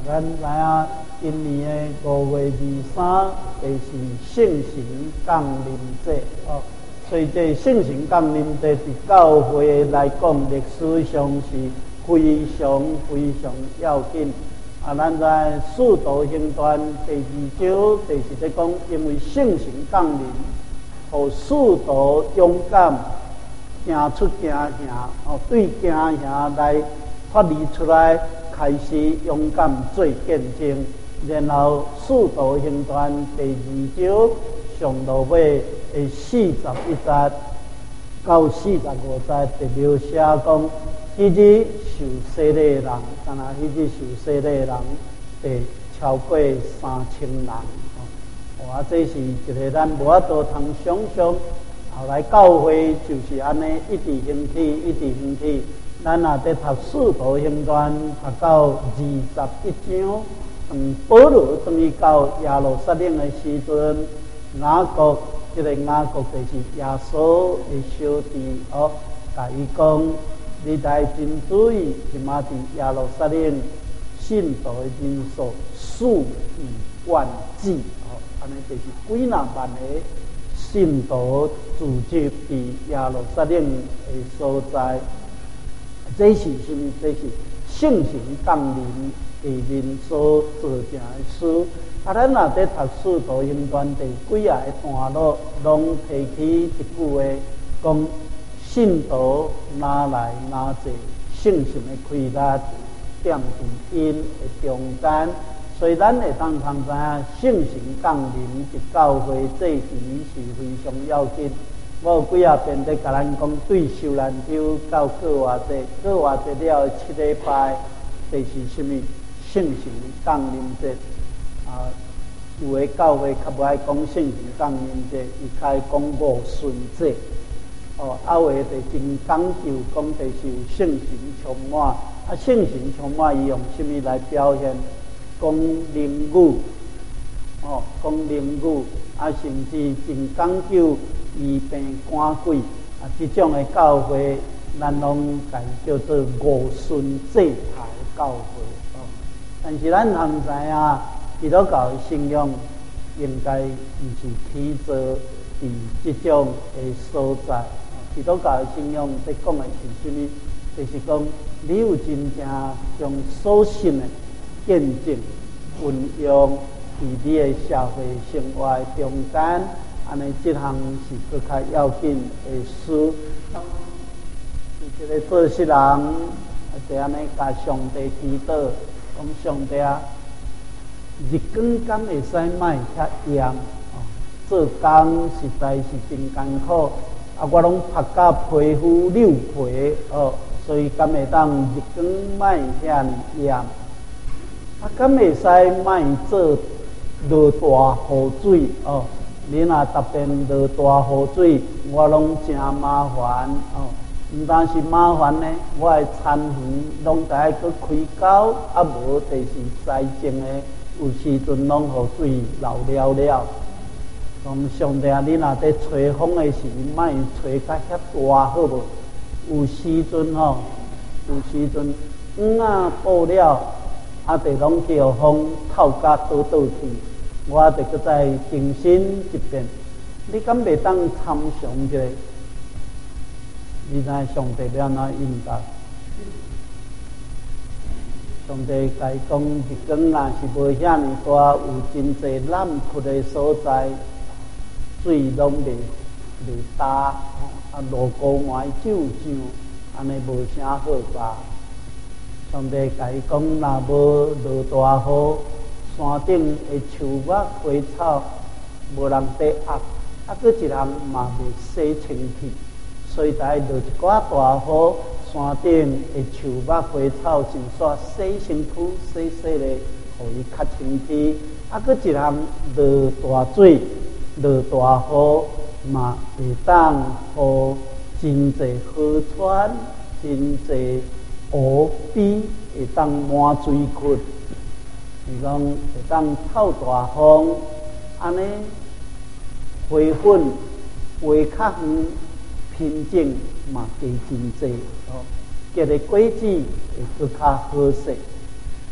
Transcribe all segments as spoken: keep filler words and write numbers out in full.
咱知影今年的五月二三，就是圣神降临节哦。所以这圣神降临节，伫教会来讲，历史上是非常非常要紧。啊，咱在《使徒行传》第二章，就是在讲，因为圣神降临，互使徒勇敢行出行行哦，对行行来发离出来。开始勇敢做见证，然后《使徒行传》第二章上落尾的四十一节到四十五节，就描写讲，迄日受洗的人，敢若迄日受洗的人，得超过三千人。哇，这是一个咱无法度通想象。后来教会就是安尼一直兴起，一直兴起。咱也在读《使徒行传》，读到二十一章，嗯，保罗等于到耶路撒冷的时阵，雅各，这个雅各就是耶稣的小弟哦，甲伊讲，你来真注意，即马伫耶路撒冷信徒的人数数以万计哦，安尼就是几若万个信徒聚集伫耶路撒冷的所在。这是什么？这是圣神降临的人所做成的事。啊，咱若在读《使徒行传》第几啊个段落，拢提起一句话，讲信徒哪来哪济，圣神的开力踮伫因的中间。所以咱会当通知影，圣神降临伫教会这时是非常要紧。我有几啊遍在甲咱讲，对受难周到过偌济，过偌济了七礼拜，就是什么圣神降临节啊？有的教会较无爱讲圣神降临节，伊较爱讲五旬节。哦，啊有的就真讲究，讲就是有圣神充满。啊，圣神充满伊用什么来表现？讲灵语，哦，讲灵语，啊，甚至真讲究。医病赶鬼啊，这种的教会，咱拢甲伊叫做五旬节派教会哦。但是咱通知影，基督教的信仰应该毋是起做伫这种的所在。基督教的信仰在讲的是什么？就是讲，你有真正将所信的见证运用伫你的社会生活中间。安尼，这项是更较要紧的事。是一个做事人，就安尼甲上帝祈祷，讲上帝啊，日光敢会使莫遐炎哦，做工实在是真艰苦，啊，我拢晒甲皮肤溜皮哦，所以敢会当日光莫遐炎，啊，敢会使莫做落大雨水哦。你若特别落大雨水，我拢真麻烦哦。毋但是麻烦呢，我的田园拢得爱搁开沟，啊无就是栽种的，有时阵拢雨水流了了。讲上帝啊，你若在吹风的时，莫吹甲遐大好无？有时阵吼，有时阵黄啊布了，啊，就拢叫风透甲倒倒去。我得搁再更新一遍，你敢袂当参详一下？你知上帝要安怎引导？上帝甲伊讲，日光若是无遐尼大，有真济揽屈的所在，水拢袂袂干，啊，落雨还照上，安尼无啥好吧？上帝甲伊讲，若无落大雨。山顶的树木花草无人在压，啊，佫一人嘛袂洗清气，所以才落一寡大雨，山顶的树木花草先煞洗身躯，洗洗咧，互伊较清气。啊，佫一人落大水，落大雨嘛会当互真济河川、真济湖边会当满水窟。是讲会当透大风，安尼花粉花较远，品种嘛加真济哦，结的果子会更较好势。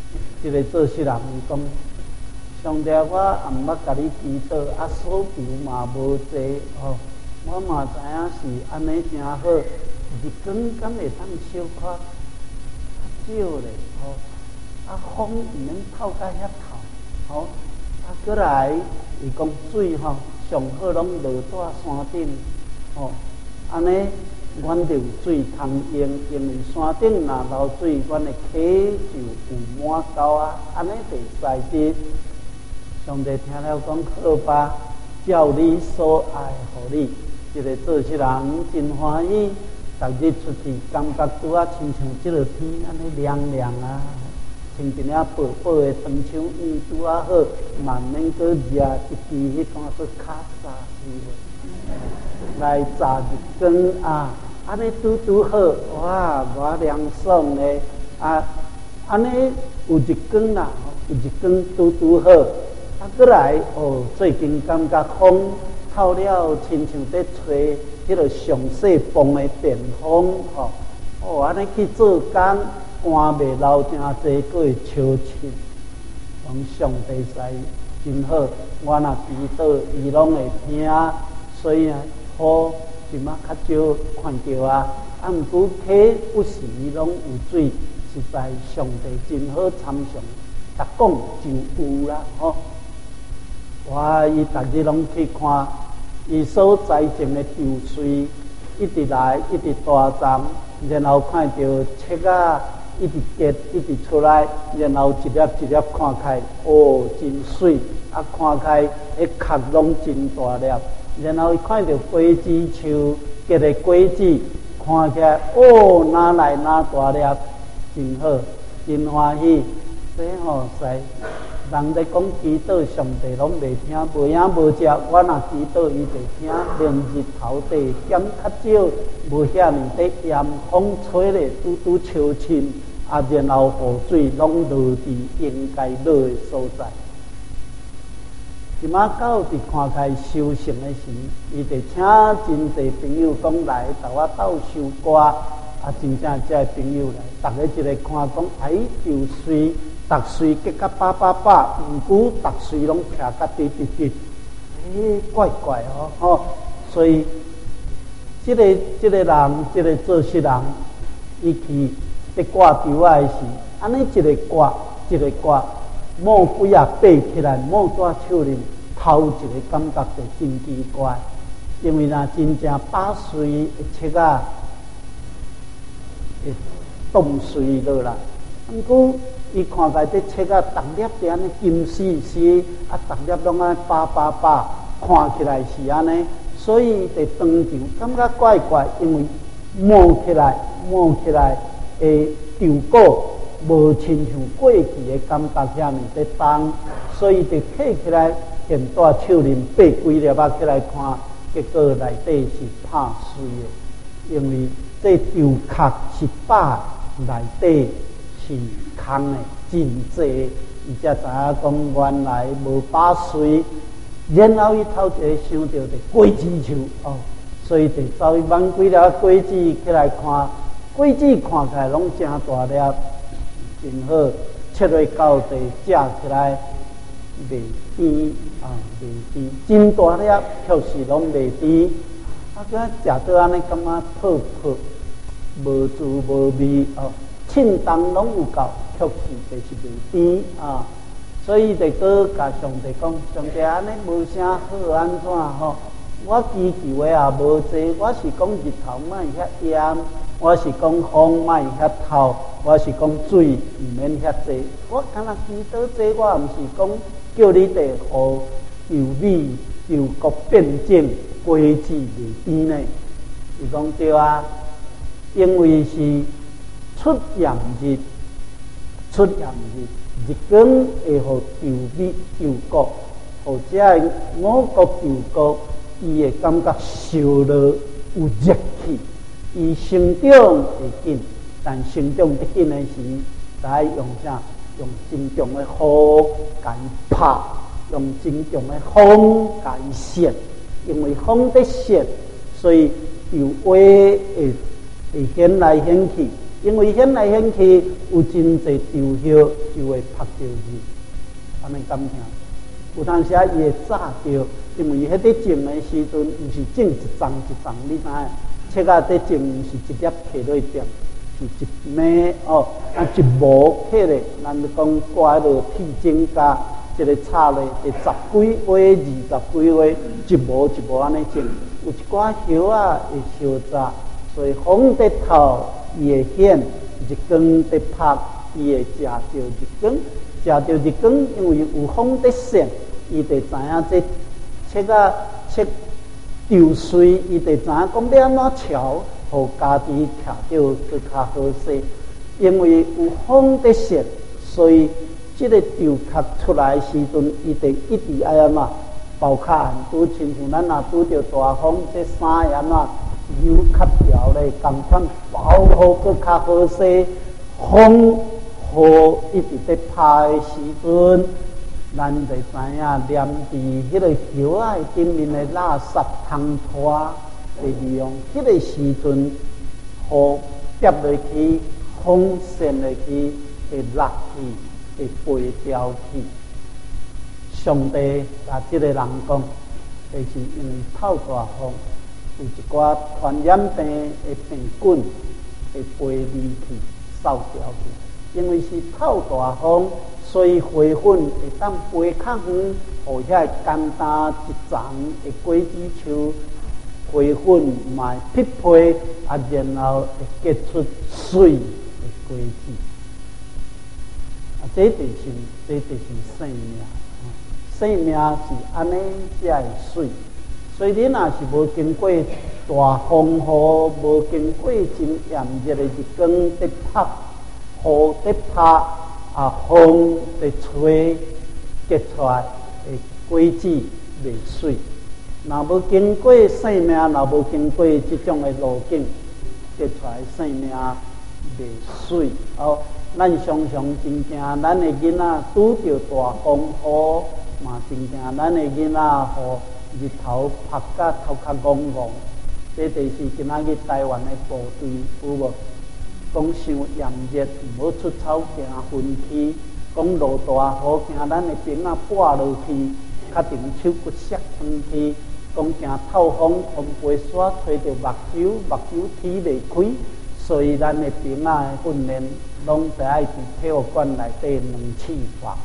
一个做事人伊讲，上帝我也毋捌甲你祈祷，啊所求嘛无济吼，我嘛知影是安尼诚好，日光敢会当小可较少咧吼，啊风毋免透甲遐透，吼，啊过来伊讲水吼上好拢落在山顶，吼，安尼阮就有水通用，因为山顶若流水，阮的溪就有满够啊，安尼就使得上帝听了讲好吧，照你所爱互你，一个做事人真欢喜，逐日出去感觉拄啊，亲像即落天安尼凉凉啊，穿一领薄薄的长袖衣拄啊好，慢慢搁热，一支迄款做卡萨斯来炸日光啊，安尼拄拄好，哇，偌凉爽嘞！啊，安尼有日光啦，有日光拄拄好。啊，过来哦，最近感觉风透了，亲像在吹迄个上细风的电风吼。哦，安尼去做工，汗袂流真济，佫会超清。讲上帝使真好，我若祈祷，伊拢会听。所以啊，雨即马较少看到啊。啊，毋过溪不时拢有水，实在上帝真好参详。逐讲就有啦，吼。我伊逐日拢去看，伊所栽种的稻穗，一直来，一直大长，然后看到切啊，一直结，一直出来，然后一粒一粒看开，哦，真水，啊，看开，迄壳拢真大粒，然后伊看到果子树结的果子，看起来，哦，哪来哪大粒，真好，真欢喜，这吼使。人咧讲祈祷，上帝拢袂听，无影无只。我若祈祷，伊就听。连日头地减较少，无遐尼得炎风吹咧，拄拄超清，啊，然后雨水拢落伫应该落的所在。即马到伫看开修行的时，伊就请真侪朋友讲来，甲我斗修歌，啊，真正遮个朋友来，逐个一个看讲，哎，就随。逐穗结甲叭叭叭，毋过逐穗拢劈甲滴滴滴，诶，怪怪哦吼！所以，即、这个即、这个人，即、这个做事人，伊去伫挂稻啊时，安尼一个挂一个挂，某几啊爬起来，某在手里头一个感觉就真奇怪，因为若真正把穗一切啊，会冻碎落来，毋过。伊看起来这切啊，逐粒伫安尼金丝丝，啊，逐粒拢安尼叭叭叭，看起来是安尼，所以伫当场感觉怪怪，因为摸起来摸起来诶，稻果无亲像过去的感觉遐尼在重，所以就摕起来，现在手里爬几粒啊起来看，结果内底是拍碎的，因为这稻壳是把内底。是空的真济，伊才知影讲原来无把水，然后伊头一个想到的果子树哦，所以就走去挽几粒果子起来看，果子看起来拢真大粒，真好，切落到地食起来袂甜啊，袂甜，真大粒，确实拢袂甜，啊，佮食到安尼感觉泡泡，无滋无味哦。庆当拢有够，确实就是袂甜啊，所以就搁甲上帝讲，上帝安尼无啥好安怎吼？我祈求的也无济，我是讲日头莫遐炎，我是讲风莫遐透，我是讲水毋免遐济。我敢若祈祷这，我毋是讲叫你哋互由美由国变种果子袂甜呢？伊讲对啊，因为是。出阳日，出阳日，日光会互稻米稻谷，或者五谷稻谷，伊会感觉烧热有热气，伊生长会紧，但生长得紧的时，才用啥？用真重的雨甲伊拍，用真重的风甲伊射，因为风在射，所以稻花会会显来显去。因为显来显去， 有真侪稻叶就会拍着伊，安尼敢听？有当时啊，伊会炸着，因为伊迄伫种的时阵，毋是种一丛一丛，你知影？切啊，伫种毋是一粒摕落点，是一枚哦，啊一模摕咧，咱就讲挂迄落铁针架，一个插咧，会十几花、二十几花，一模一模安尼种。有一寡叶啊会烧炸，所以风伫透，伊会显；日光伫拍，伊会食着日光。食着日光，因为有风伫闪，伊就知影这切啊切稻穗，伊就知影讲要安怎调，互家己徛着更较好势。因为有风伫闪，所以这个稻壳出来时阵，伊就一直爱安怎包较暗，拄亲像咱若拄着大风，这衫会安怎油较条咧，共款包好更较好势。风雨一直在拍的时阵，咱就知影连伫迄个叶仔顶面的垃圾汤拖，会利用迄个时阵，雨跌落去，风扇落去，会落去，会飞掉去。上帝甲即个人讲，就是因为透大风，有一寡传染病的病菌会飞离去、扫掉去。因为是透大风，所以花粉会当飞较远，互遐简单一丛的果子树，花粉嘛匹配，啊，然后会结出水的果子。啊，这就是这就是生命，生命是安尼才会水。所以你若是无经过大风雨，无经过真炎热的日光在拍。雨在拍，啊，风在吹，结出来的果子袂水。若无经过生命，若无经过这种的路径，结出来生命袂水。哦，咱常常真惊，咱的囡仔拄着大风雨，嘛真惊，咱的囡仔互日头晒甲头壳戆戆。这就是今仔日台湾的部队有无？讲伤炎热，毋好出草行昏气；讲落大雨，惊咱的兵啊破落去，确定手骨摔断去；讲惊透风，风飞沙吹着目睭，目睭踢袂开。所以咱的兵啊的训练，拢得爱伫体育馆内底冷气房。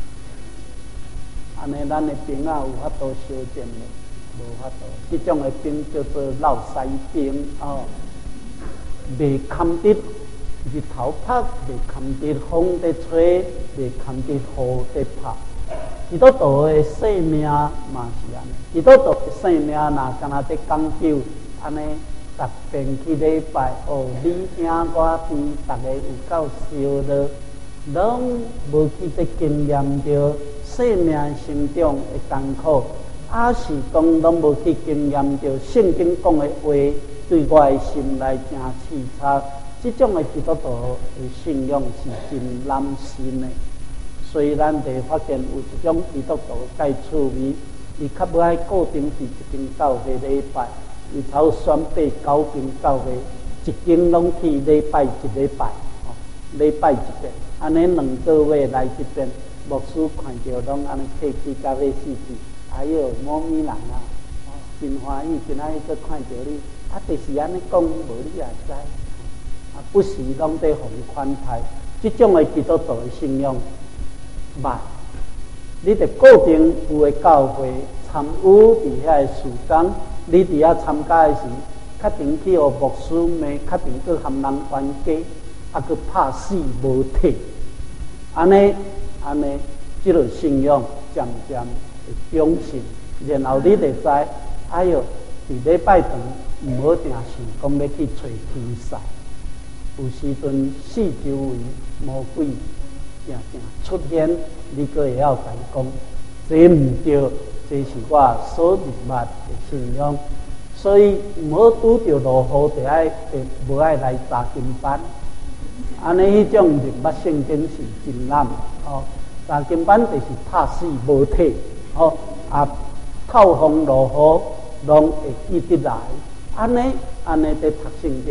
安尼，咱的兵啊有法度修正咧，无法度。这种的兵叫做老西兵哦，袂堪得。日头拍，袂堪得风在吹，袂堪得雨在拍。基督徒的生命嘛是安尼，基督徒的生命若敢若在讲究安尼，逐遍去礼拜，哦，你兄我弟，逐个有够烧了，拢无去在经验着生命成长的艰苦，还是讲拢无去经验着圣经讲的话，对我的心来真刺激。这种的基督徒的信仰是真难信的，所以咱就发现有一种基督徒介趣味，伊较不爱固定伫一间教会礼拜，伊头选八九间教会，一间拢去礼拜一礼拜，哦，礼拜一遍，安尼两个月来一遍，牧师看着拢安尼客气到要死去，哎哟，某咪人啊，哦，真欢喜，今仔日搁看着你，啊，就是安尼讲，无你也知。啊，不时拢在互款待，这种的基督徒的信仰慢，你得固定有个教会参与伫遐个事工，你伫遐参加的时，确定去互牧师骂，确定去含人冤家，啊，去拍死无体，安尼安尼，这个信仰渐渐会长信，然后你就知，哎哟，伫礼拜堂毋好定想讲要去找天使。有时阵四周围魔鬼正正出现，你个会晓甲伊讲，这毋对，这是我所认捌的信仰。所以毋好拄着落雨，就爱无爱来查经班。安尼迄种认捌圣经是真难哦。查经班就是拍死无体哦，啊透风落雨拢会记得来。安尼安尼在读圣经。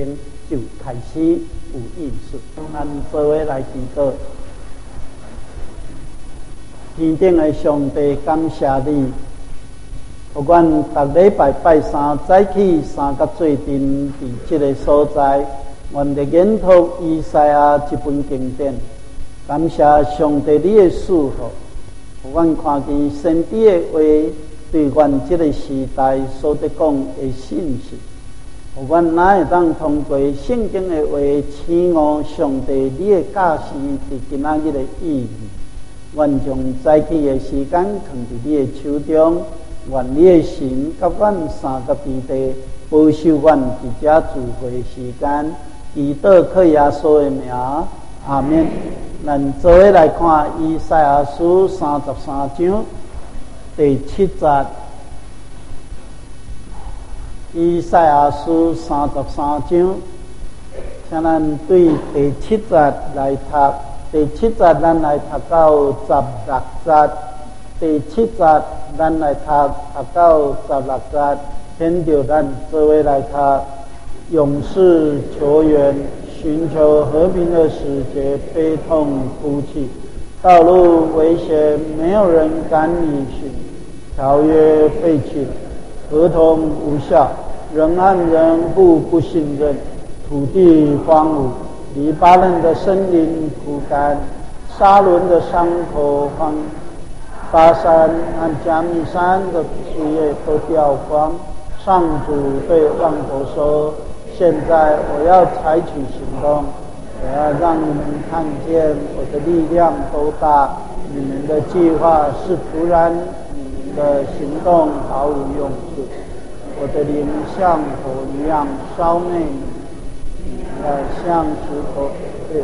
就开始有意思。咱做伙来祈祷。天顶的上帝，感谢你，互阮逐礼拜拜三早起三甲做阵伫即个所在，阮哋研读以赛亚一本经典。感谢上帝你的赐福，互阮看见先知的话对阮即个时代所得讲的信息，互阮哪会当通过圣经的话醒悟上帝你的教示伫今仔日的意义。愿将早起的时间放伫你的手中，愿你的神甲阮三个弟弟保守阮伫遮聚会时间，祈祷靠耶稣的名，阿们。咱做伙来看以赛亚书三十三章第七节。以赛亚书三十三章，请咱对第七节来读。第七节咱来读到十六节，第七节咱来读读到十六节，牵着咱做伙来读。勇士球员寻求和平的使节悲痛哭泣，道路危险，没有人敢履行，条约废弃，合同无效，人和人互不信任，土地荒芜。黎巴嫩的森林枯干，沙伦的伤口荒，巴山和加密山的树叶都掉光。上主对万国说：“现在我要采取行动，我要让你们看见我的力量多大。你们的计划是突然，你们的行动毫无用处。我的灵像火一样烧灭你。”呃，像石头，对，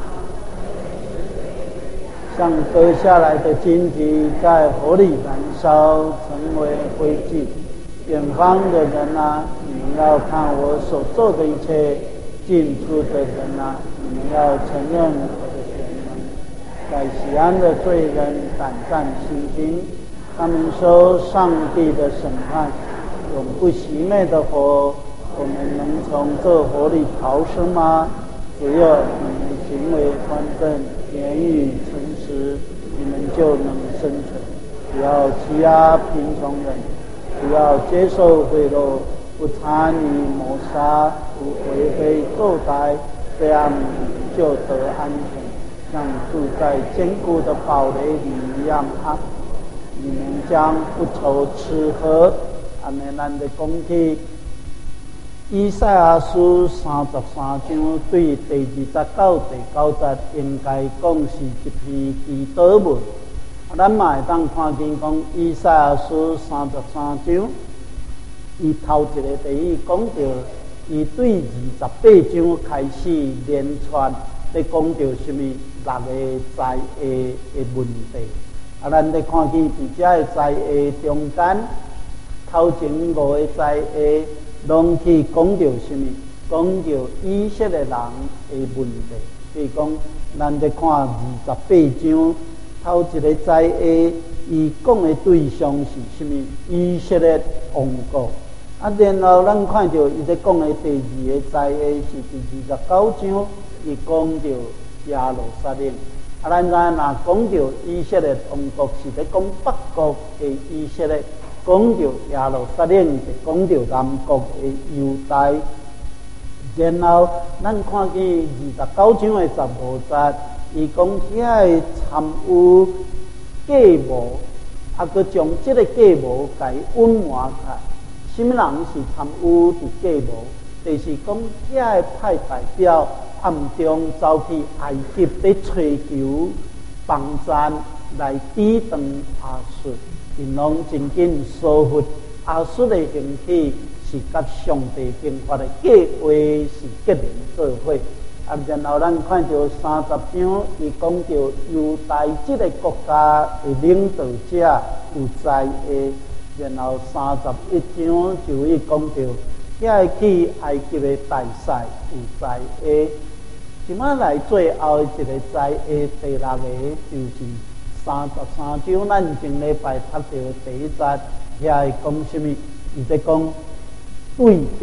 像割下来的荆棘在火里燃烧，成为灰烬。远方的人啊，你们要看我所做的一切；近处的人啊，你们要承认我的全能。在西安的罪人胆战心惊，他们说上帝的审判永不熄灭的火。我们能从这火里逃生吗？只有你们行为端正，言语诚实，你们就能生存。不要欺压贫穷人，不要接受贿赂，不参与谋杀，不为非作歹，这样就得安全，像住在坚固的堡垒里一样啊！你们将不愁吃喝。阿们，咱的讲起以赛亚书三十三章对第二十到第九节，应该讲是一篇祈祷文。咱嘛会当看见讲以赛亚书三十三章，伊头一个第一讲到，伊对二十八章开始连串咧讲到什么六个灾厄的问题。啊，咱咧看见伫遮个灾厄中间，头前五个灾厄。拢去讲到什么？讲到以色列人的问题。比如讲，咱在看二十八章头一个灾厄，伊讲的对象是什么？以色列王国。啊，然后咱看到伊在讲的第二个灾厄是第二十九章，伊讲到耶路撒冷。啊，咱知若讲到以色列王国是在讲北国的以色列。讲到耶路撒冷，就讲到南国的犹大。然后咱看见二十九章的十五节，伊讲遐个参与假冒，啊，佮将即个假冒甲伊隐瞒起来。什么人是参与伫假冒？就是讲遐个派代表暗中走去埃及咧追求帮赞来抵挡亚述。因拢真紧疏忽亚述的形体是甲上帝经发的计划是结连做伙。啊，然后咱看到三十章，伊讲到犹大即个国家的领导者有灾厄，然后三十一章就伊讲到遐去埃及的大赛有灾厄。即摆来最后一个灾厄第六个就是。三十三章，咱前礼拜读到第一节，遐会讲什么？伊在讲对着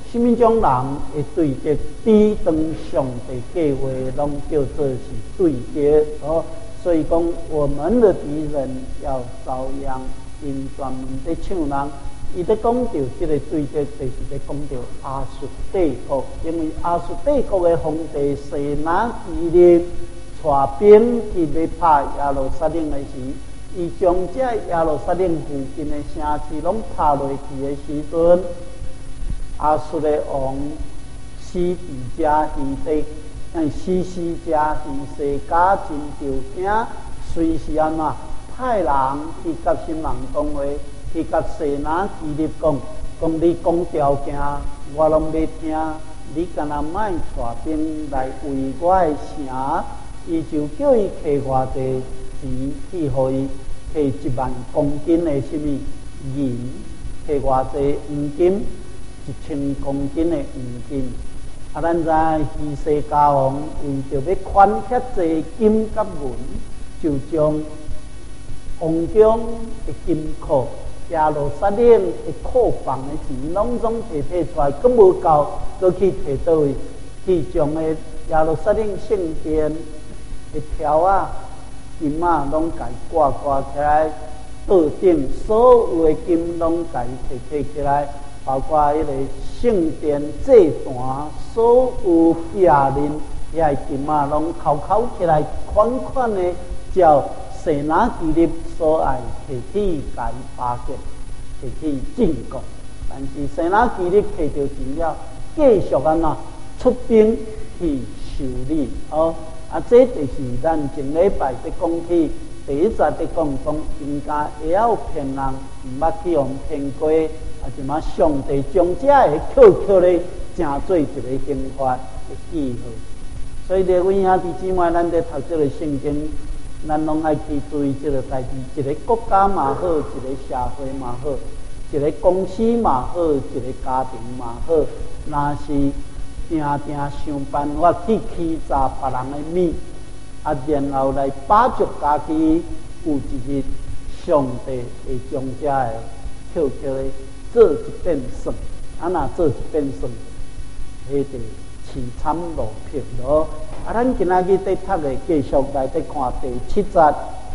什么种人会对敌抵挡上帝计划，拢叫做是对敌哦。所以讲，我们的敌人要遭殃。因专门在唱人，伊在讲到这个对敌，就是在讲到亚述帝国，因为亚述帝国的皇帝西拿基立带兵去要拍耶路撒冷的时，伊将这耶路撒冷附近的城市拢拍落去的时阵，亚述的王西底家伊在，嗯，西西家伊世家真着惊，随时安怎？派人去甲新人讲话，去甲西拿基立讲，讲你讲条件，我拢要听。你干那卖带兵来围我的城？伊就叫伊摕偌济钱去，互伊摕一万公斤的什么银，摕偌济黄金，一千公斤的黄金。啊，咱知希西家王为着要款遐济金甲银，就将王宫的金库、耶路撒冷的库房的钱，拢总摕摕出来，佫无够，佫去摕倒位，去将个耶路撒冷圣殿的条啊、金啊，拢甲伊挂挂起来，桌顶所有的金拢甲伊摕摕起来，包括迄个圣殿祭坛所有壁面遐金啊，拢扣扣起来，款款的照西拿基立所爱摕去甲伊巴结，摕去进贡。但是西拿基立摕到钱了，继续安怎出兵去修理哦。啊，这就是咱前礼拜在讲起第一节在讲讲，应该会晓骗人，毋捌去用骗过，啊，就嘛上帝将这个巧巧咧，成做一个刑罚的记号。所以，各位兄弟姊妹，咱在读这个圣经，咱拢爱去注意这个代志。一个国家嘛好，一个社会嘛好，一个公司嘛好，一个家庭嘛好，若是定定想办法去欺诈别人的米，啊，然后来把著家己，有一日上帝会将这个巧巧的做一遍算，啊，若做一遍算，迄个凄惨落魄咯。啊，咱今仔日在读的继续来在看第七节。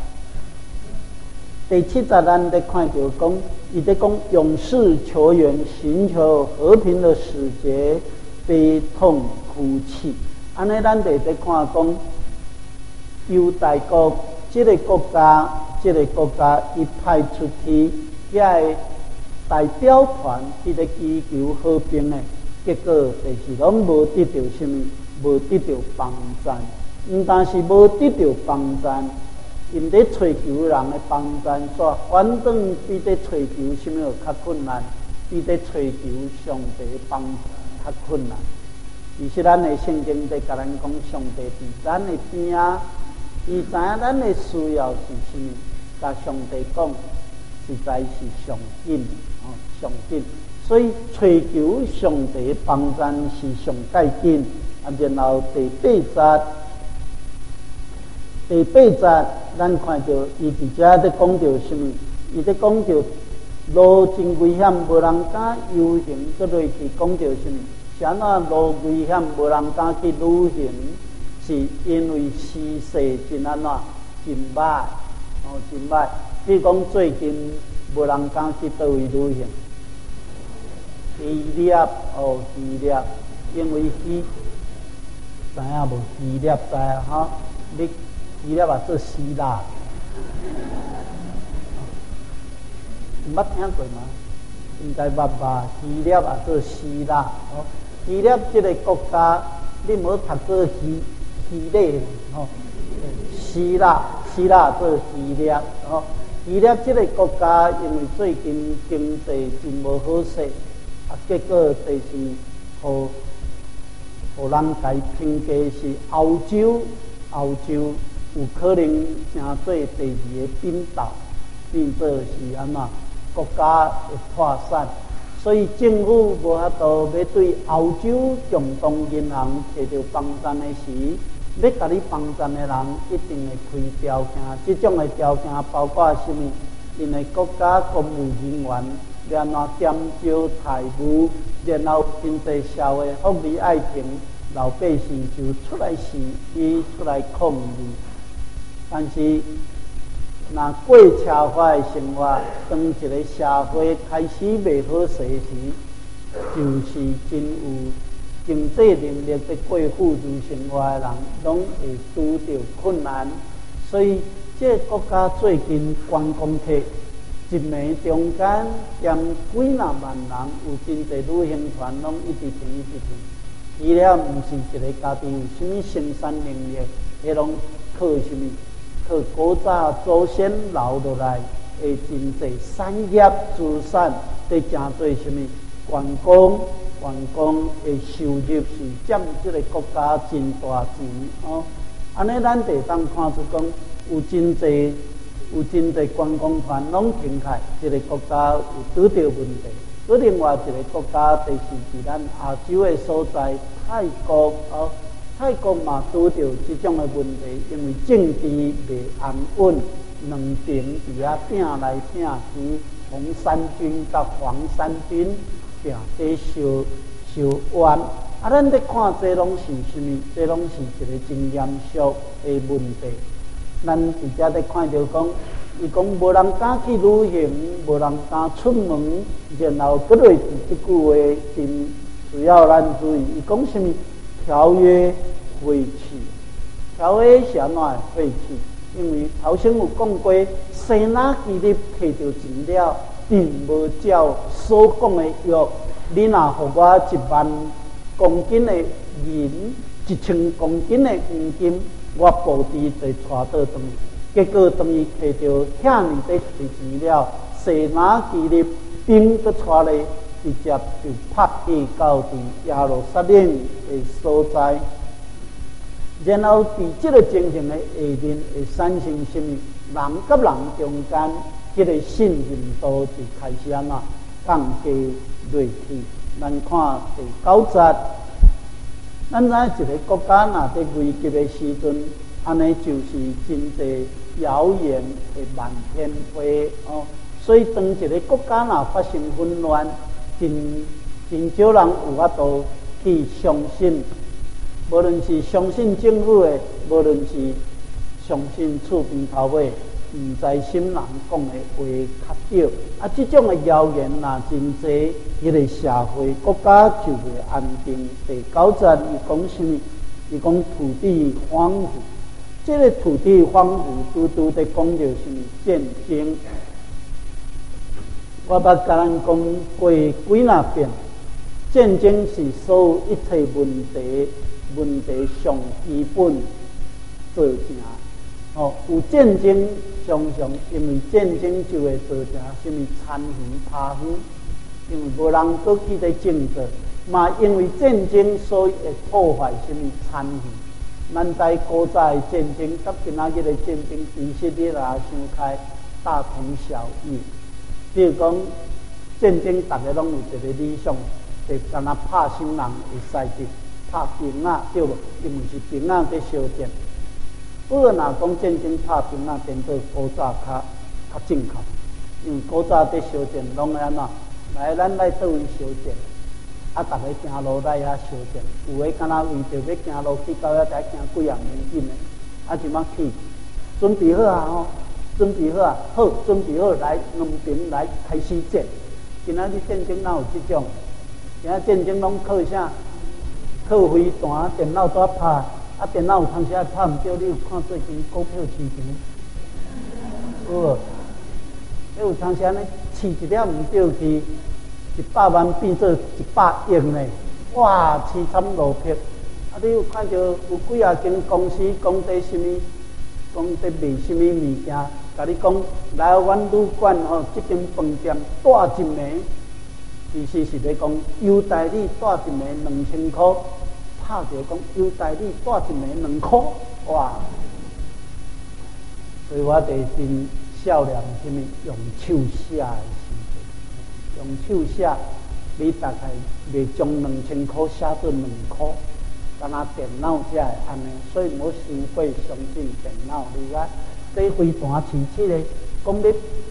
第七节咱在看到讲，伊在讲勇士球员寻求和平的使节。悲痛哭泣，安尼咱就在看讲，犹大国这个国家，这个国家伊派出去遐个代表团去咧祈求和平的，结果就是拢无得到什么，无得到帮赞。毋但是无得到帮赞，因咧找求人的帮赞，煞反倒比咧找求什么较困难，比咧找求上帝帮助较困难。其实咱的圣经在甲咱讲，上帝伫咱的边啊，伊知影咱的需要是什么，甲上帝讲，实在是上紧哦，上紧。所以找求上帝的帮助是上界紧。啊，然后第八节，第八节咱看到伊伫遮在讲到什么？伊在讲到路真危险，无人敢游行，搁落去讲到什么？是安怎路危险，无人敢去旅行，是因为时势真安怎真歹，哦，真歹。比如讲最近无人敢去倒位旅行，希腊哦，希腊，因为希知影无？希腊知啊？哈，你希腊也做希腊，毋捌听过吗？应该捌吧？希腊也做希腊，哦。希腊这个国家，你无读过希希腊吼？希腊希腊做希腊吼？希腊这个国家因为最近经济真无好势，啊，结果就是互互人家评价是欧洲欧洲有可能成做第二个冰岛，变做是安怎国家会破产。所以政府无法度要对欧洲共同银行摕到帮赞的时，要甲你帮赞的人一定会开条件。这种的条件包括什么？因为国家公务人员然后点招财物，然后经济社会福利爱情，老百姓就出来示威，出来抗议。但是，那过车化的生活，当一个社会开始袂好势时，就是真有经济能力的过富裕生活的人，拢会拄到困难。所以，这个国家最近观光客一暝中间，兼几若万人，有真侪旅行团拢一直停一直停。伊了毋是一个家己有啥物生产能力，迄拢靠啥物？靠古早祖先留落来的真济产业资产，得真侪啥物？观光观光的收入是占这个国家真大钱哦。安尼咱得当看出讲，有真济有真济观光团拢停开，这个国家有拄到问题。搁另外一个国家，就是伫咱亚洲的所在泰国哦。泰国嘛拄到这种的问题，因为政治袂安稳，两边伫遐拼来拼去，红三军甲黄三军拼在相相冤。啊，咱咧看这拢是啥物？这拢是一个真严肃的问题。咱伫遮咧看到讲，伊讲无人敢去旅行，无人敢出门，然后搁落是即句话真需要咱注意。伊讲啥物？条约废弃，条约是安怎废弃？因为头先有讲过，西那基立摕到钱了，并无照所讲的约。你若互我一万公斤的银，一千公斤的黄金，我保持就带倒转。结果当伊摕到遐尼的钱了，西那基立并搁带来。直接就拍去到伫耶路撒冷的所在，然后伫这个情形的下面会产生什么？人甲人中间，这个信任度就开始安怎降低落去。咱看第九节，咱知一个国家若伫危急的时阵，安尼就是真济谣言的漫天飞哦。所以当一个国家若发生混乱，真真少人有法度去相信，无论是相信政府的，无论是相信厝边头尾毋知心人讲的话较少。啊，这种的谣言若真济，迄个社会国家就袂安定。第九节伊讲什么？伊讲土地荒芜，这个土地荒芜，拄拄在讲着什么战争。我捌甲咱讲过几若遍，战争是所有一切问题问题上基本造成。哦，有战争，常常因为战争就会造成什么残余趴鱼，因为无人搁去在种植，嘛因为战争所以会破坏什么残余。咱在古早的战争，甲今仔日的战争，其实你若想开，大同小异。比如讲，战争大家拢有一个理想，就敢若拍伤人会使得拍兵仔，对无？因为是兵仔在相战。不过，若讲战争拍兵仔，变做古早较较正确，因为古早在相战，拢安怎？来，咱来倒位相战，啊，逐个行路来遐相战，有诶敢若为着要行路去到遐，才行几啊年紧诶，啊，就要去准备好啊吼。准备好啊！好，准备好来，两边来开始战。今仔日战争哪有这种？今仔战争拢靠啥？靠飞弹、电脑在拍，啊，电脑有当时啊拍唔对，你有看最近股票市场？有无？你有当时安尼市一了唔对去，一百万变做一百亿呢？哇，凄惨落魄！啊，你有看到有几啊间公司讲在什么？讲在卖什么物件？甲你讲，来阮旅馆吼，这间饭店住一暝，其实是咧讲优待你住一暝两千块，拍着讲优待你住一暝两块，哇！所以我就真少年什么用手写的时阵，用手写，你大概袂将两千块写做两块，敢若电脑才会安尼，所以唔好伤过相信电脑，你看。这飞弹试试咧，讲要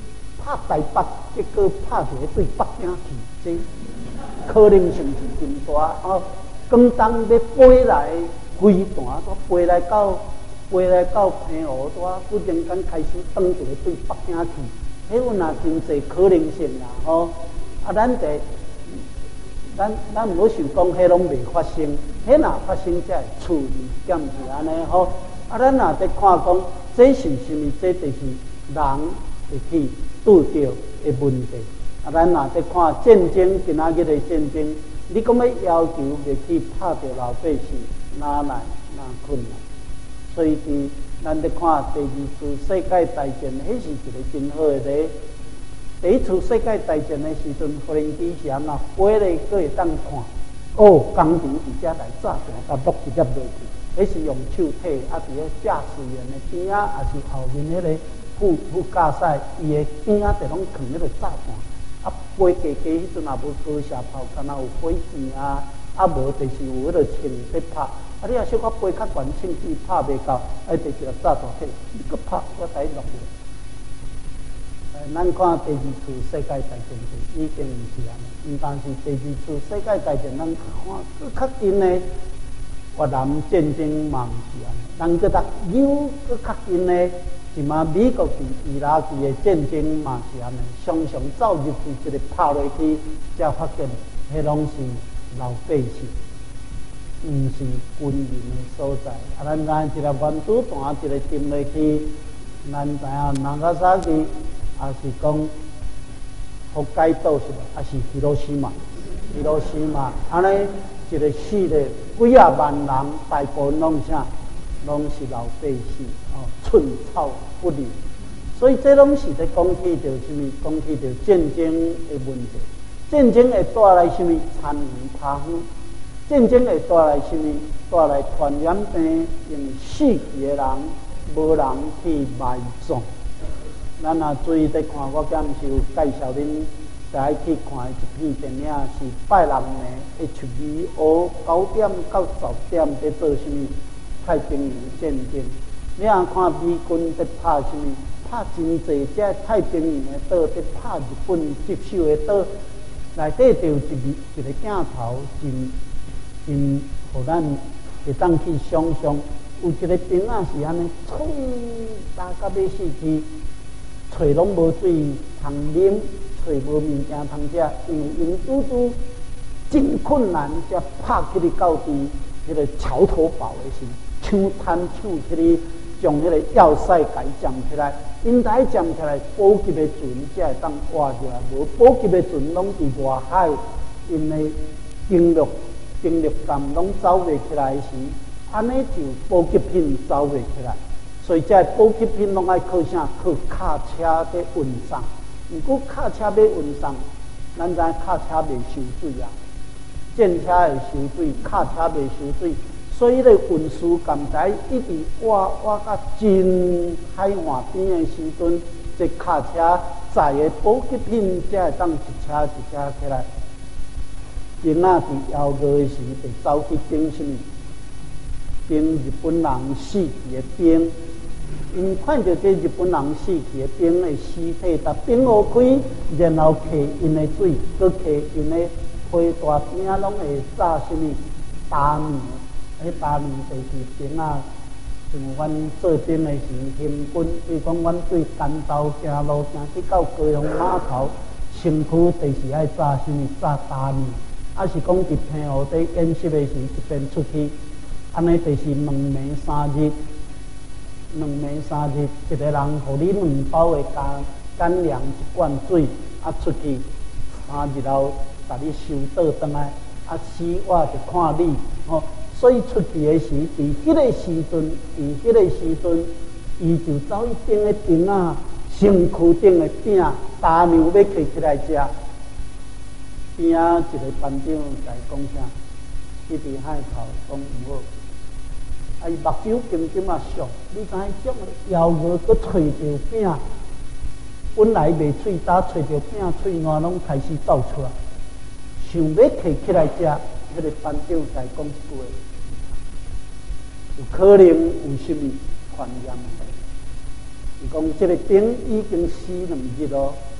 拍台北，结果拍一个对北京去，这可能性是真大哦。广东要飞来飞弹，都飞来到飞来到平湖，都忽然间开始转一个对北京去，迄有若真侪可能性啦吼。啊，咱得咱咱唔好想讲，迄拢未发生，迄若发生才会处理，兼是安尼吼。啊，咱若得看讲，这是啥物？这就是人会去拄着的问题。啊，咱若得看战争，今仔日的战争，你讲要要求要去拍着老百姓，哪来哪困难？所以伫咱得看第二次世界大战，迄是一个真好的例。第一次世界大战的时阵，无人机是安那飞咧，佫会当看。哦，工厂直接来炸弹，甲落直接落去。迄是用手体，啊，伫咧驾驶员的边仔，也是后面迄个副副驾驶，伊的边仔就拢藏迄个炸弹。啊，飞加加迄阵也无高射炮，敢若有火箭啊，啊无就是有迄个枪在拍。啊，你若小可飞较悬，枪支拍袂到，啊，就是一个炸弹体，你佫拍，我带落去。咱看第二次世界大战就已经毋是安尼，但是第二次世界大战，咱看佫较近呢，越南战争嘛毋是安尼，咱佫达又佫较近呢，是嘛美国伫伊拉克的战争嘛是安尼，常常走入去一个拍落去，才发现迄拢是老百姓，毋是军人的所在。啊，咱知一个原子弹一个沉落去，咱知影南加沙基。也是讲福盖岛是吧？也是希罗西玛，希罗西玛，安尼一个死的几啊万人，大部分拢啥，拢是老百姓哦，寸草不留。所以这拢是在讲起着什么？讲起着战争的问题。战争会带来什么？残余他乡。战争会带来什么？带来传染病，因为死去的人无人去埋葬。咱若注意在看，我敢是有介绍恁，在去看一片电影，是拜六暝 H B O 九点到十点在做什么太平洋战争。你若看美军在拍什么，拍真济只太平洋的岛，在拍日本接手的岛，内底就有一一个镜头，真真，互咱会当去想象，有一个兵仔是安尼，冲打到要死去。水拢无水通啉，水无物件通食，因为因拄拄真困难，才拍起哩到伫迄个桥头堡的时，抢探抢起哩，将迄个要塞给占起来。因才占起来，补给的船才会当活下来。无补给的船拢伫外海，因的兵力兵力舰拢走袂起来时，安尼就补给品走袂起来。所以，这补给品拢爱靠啥？靠卡车在运送。如果卡车要运送，咱知卡车袂收水啊，战车会收水，卡车袂收水。所以咧，运输舰载一直挖挖到真海岸边的时阵，这卡车载的补给品才会当一车一车起来。兵仔伫邀歌的时，就走去顶什么？顶日本人死去的兵。因看到这日本人死去的兵的尸体，把冰挖开，然后摕因的水，搁摕因的皮大边啊，拢会炸什么大面？迄大面就是兵啊，像阮做兵的时，行军，比如讲阮对干道行路行去到高雄码头，身躯就是爱炸什么炸大面，啊是讲伫平湖在演习的时，一边出去，安尼就是两暝三日。两暝三日，一个人互你两包的干干粮一罐水，啊出去三日后，把你收倒转来，啊死我就看你，吼、哦。所以出去的时，伫迄个时阵，伫迄个时阵，伊就走去顶的顶啊，身躯顶的饼，大娘要摕起来食。边啊一个班长在讲啥？伊伫海头讲毋好。啊！伊目睭金金啊俗，你知影种幺蛾搁吹着饼，本来袂喙焦，吹着饼喙烂拢开始走出来，想要摕起来食，迄个班长才讲一句话，有可能有什么传染病？伊讲这个兵已经死两日咯，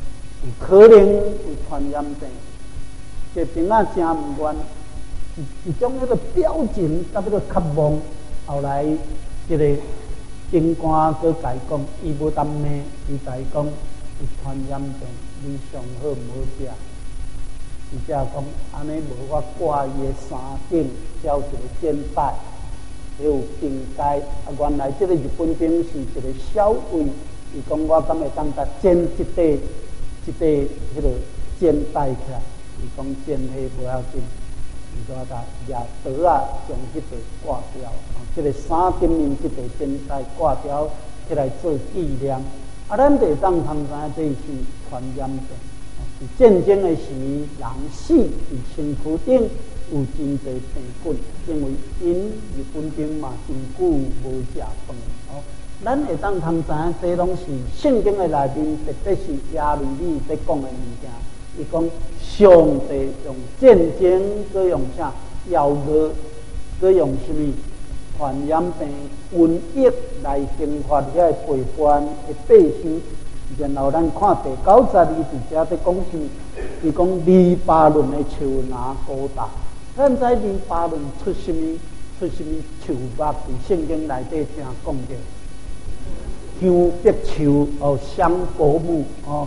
有可能有传染病，这病仔真唔愿，一一种迄个表情，甲迄个渴望，后来这个警官佮甲伊讲，伊无当骂，伊甲伊讲有传染病，你上好唔好食。伊只讲安尼无我挂伊的衫顶，交一个肩带，还有冰盖。啊，原来这个日本兵是一个小尉，伊讲我敢会当甲剪一块一块迄个肩带起来，伊讲剪迄无要紧，伊讲甲拿刀啊将迄块挂掉，啊，这个衫顶面这块肩带挂掉起来做纪念。啊，咱得当通知这是传染病。战争的时，人死伫身躯顶有真侪病菌，因为因日本兵嘛真久无食饭哦。咱会当通知影，这拢是圣经的内面，特别是耶利米在讲的物件。伊讲上帝用战争，佮用啥妖恶，佮用什么传染病、瘟疫来刑罚遐个背叛的百姓。然后咱看第九十二伫遮在讲什么？伊讲黎巴嫩的树拿高大，咱知黎巴嫩出什么？出什么树木？伫圣经内底正讲着，香柏树哦，香柏木哦，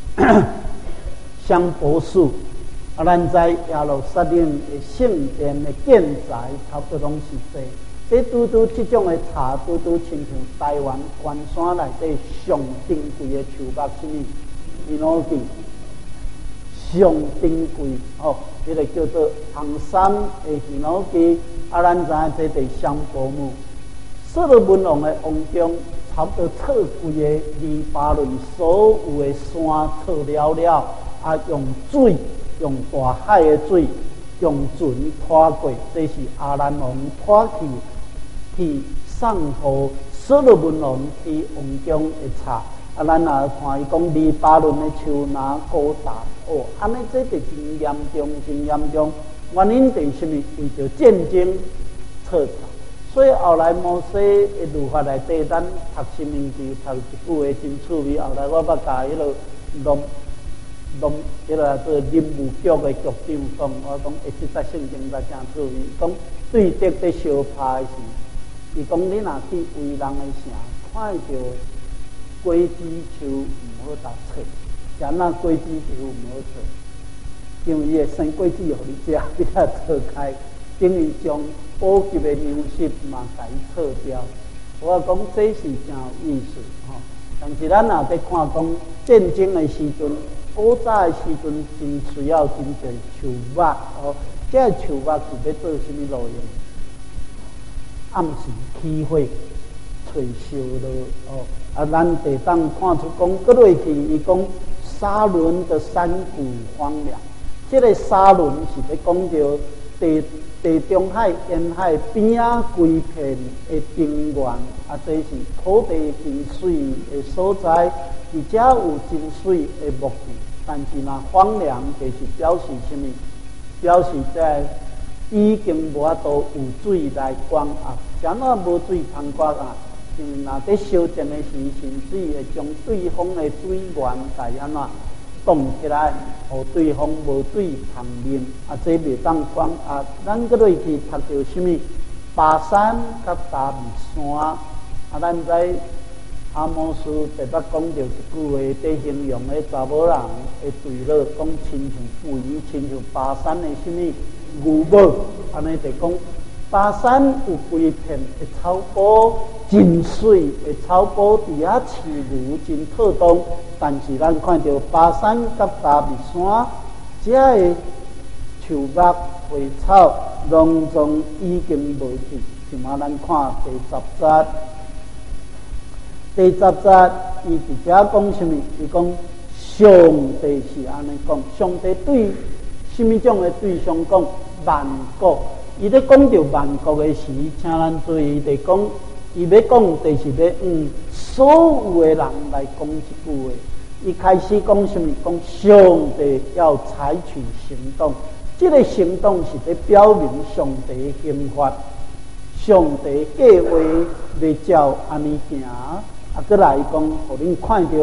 香柏树。啊，咱知耶路撒冷的圣殿的建材，差不多拢是这。这拄拄这种的茶，拄拄亲像台湾关山内底上珍贵的树木，什么檜榔树，上珍贵哦，这个叫做红山的檜榔树。啊，咱知影这是香柏木。所罗门王的王宫，差不多测规个黎巴嫩所有的山测了了，啊，用水，用大海的水，用船拖过，这是阿兰王拖去。去送互所罗门王去王宫的茶，啊，咱也看伊讲黎巴嫩的树拿高大哦，安尼这就真严重，真严重。原因是什么？为着战争错查，所以后来摩西的律法内底，咱读新明记读一句话真趣味。后来我捌甲迄落农农迄个做林务局的局长讲，我讲一即则圣经才真趣味。讲对敌在相拍时。伊讲你若去围人的城，看到果子树唔好搭找，像那果子树唔好找，因为伊会生果子互你食，你甲错开，等于将补给的粮食嘛甲伊错掉。我讲这是真有意思吼，但是咱若在看讲战争的时阵，古早的时阵真需要真侪树木哦，这树木是要做什么路用？暗时起火，吹烧了哦。啊，咱得当看出讲，搁落去伊讲沙伦的山谷荒凉。这个沙伦是要讲着地地中海沿海边仔规片的平原，啊，这是土地真水的所在，而且有真水的牧地。但是若荒凉，就是表示什么？表示在已经无法度有水来灌压，怎啊无水通灌压？因为若在烧电的时，甚至会将对方的水源来安怎冻起来，互对方无水通啉，啊，这袂当灌压。咱搁落去读到什么？巴山甲大米山，啊，咱知阿摩斯特别讲到一句话，在形容的查某人的对落，讲亲像鬼，亲像巴山的什么？牛母，安尼就讲，巴山有规片的草坡，真水的草坡，伫遐饲牛真妥当。但是咱看到巴山甲大米山，这个树木花草，拢总已经无去。就嘛，咱看第十节，第十节伊伫遮讲什么？伊讲上帝是安尼讲，上帝对什么种的对象讲？万国，伊咧讲到万国的时，请咱注意，就讲伊要讲，就是要嗯，所有的人来讲一句话。伊开始讲什么？讲上帝要采取行动，这个行动是咧表明上帝刑罚，上帝计划要照安尼行。啊，搁来讲，互恁看到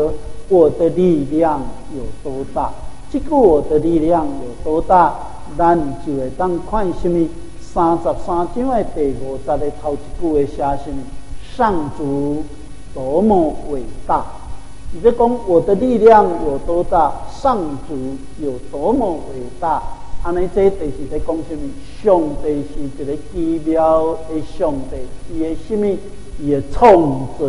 我的力量有多大？这个我的力量有多大？咱就会当看什么？三十三章的第五十的头一句的写什么？上主多么伟大！你在讲我的力量有多大？上主有多么伟大？安尼这就是在讲什么？上帝是一个奇妙的上帝，伊的什么？伊的创造。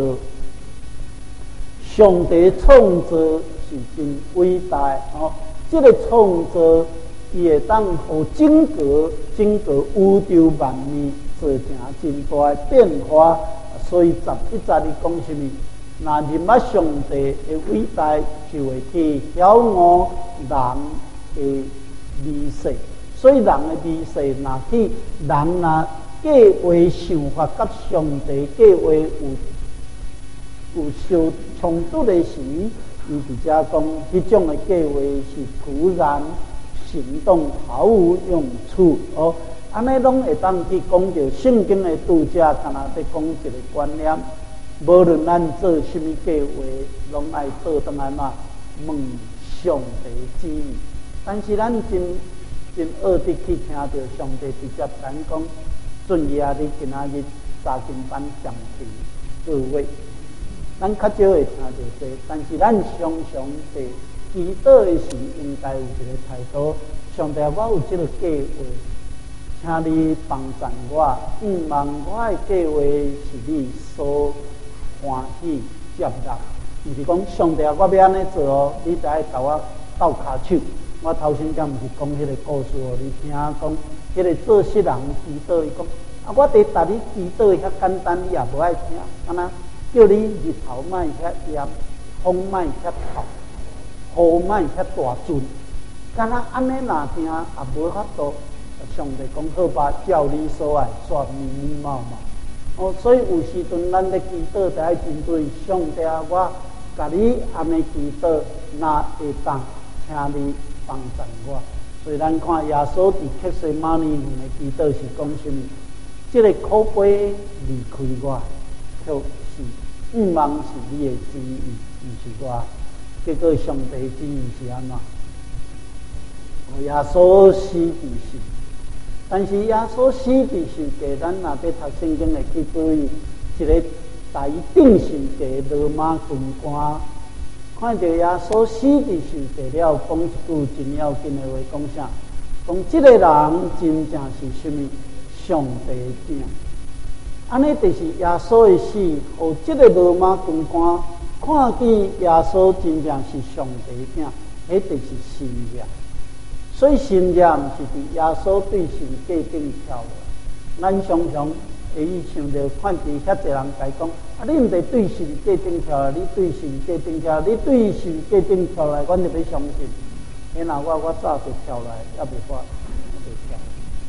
上帝创造是真伟大哦！这个创造，伊会当互整个整个宇宙万物造成真大的变化。所以十一节里讲什么？那认识上帝的伟大，就会去晓悟人的微细。所以人的微细，若去人若计划想法，甲上帝计划有。有相冲突的时，伊伫遮讲，迄种的计划是突然行动，毫无用处。哦，安尼拢会当去讲到圣经的读者，敢若在讲一个观念，无论咱做什么计划，拢爱做当安怎问上帝旨意。但是咱真真恶的去听到上帝直接咱讲，准爷你今仔日查经班上去各位。咱较少会听到这，但是咱常常在祈祷的时，应该有一个态度：上帝，我有这个计划，请你帮助我，毋望我的计划是你所欢喜接纳。毋是讲上帝，我要安尼做哦，你就爱甲我斗骹手。我头先敢毋是讲迄个故事哦，你听讲，迄个做事人祈祷，伊讲啊，我伫逐日祈祷遐简单，你也无爱听，安那？叫你日头莫遐炎，风莫遐透，雨莫遐大阵，敢若安尼若听也无法度。上帝讲好吧，照你所爱，煞密密麻麻。哦，所以有时阵咱咧祈祷，就爱针对上帝，我甲你安尼祈祷，若会当，请你帮助我。所以咱看耶稣伫克西马尼园的祈祷是讲什么？这个苦杯离开我，却是毋望是你的旨意，毋是我。结果上帝旨意是安怎？耶稣死伫世，但是耶稣死伫世界，咱若要读圣经会去注意一个大定性嘅罗马军官，看到耶稣死伫世界了，讲一句真要紧的话，讲啥？讲这个人真正是什么？上帝子。安尼就是耶稣的死，互这个罗马军官看见耶稣真正是上帝子，迄就是信仰。所以信仰毋是伫耶稣对神界定跳的。咱常常会伊想着看见遐侪人甲伊讲：啊，你毋得对神界定跳来，你对神界定跳来，你对神界定跳来，阮就要相信。然后我我早就跳来，也袂法，袂跳。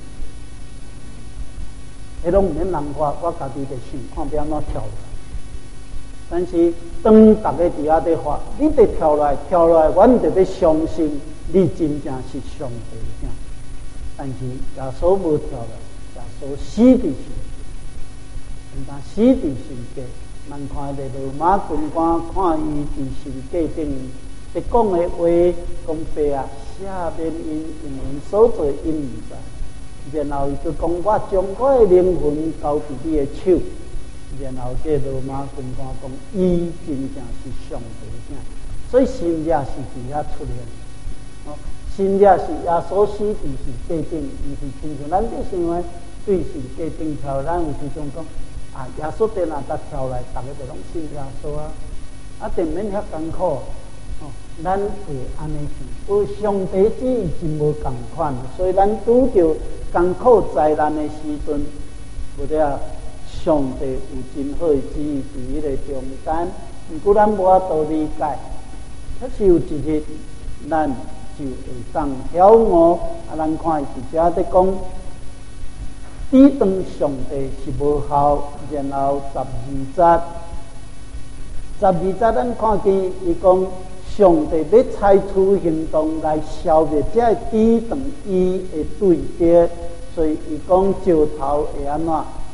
迄拢毋免人话，我家己就想看要安怎跳来。但是当大家伫遐伫发，你得跳来跳来，阮就要相信你真正是上帝子。但是耶稣无跳来，耶稣死伫世，但死伫世界，咱看个罗马军官看伊伫世界顶，伫讲的话，讲白啊，下面因因因所做因毋知。然后伊就讲：我将我的灵魂交伫你的手。然后这罗马军官讲：伊真正是上帝子。所以神也是伫遐出现。哦，神也是耶稣死伫世界顶，毋是亲像咱咧想的对世界顶跳。咱有时阵讲啊，耶稣在哪搭跳来，大家就拢信耶稣啊，啊，定免遐艰苦。哦，咱会安尼想，有上帝旨意真无共款，所以咱拄着艰苦灾难的时阵，或者上帝有真好的旨意伫迄个中间，毋过咱无法度理解。确实有一日，咱就会当晓悟。啊，咱看伊直接在讲，抵挡上帝是无效。然后十二节，十二节咱看见伊讲。上帝要采取行动来消灭这个抵挡伊的对敌，所以伊讲石头会安怎？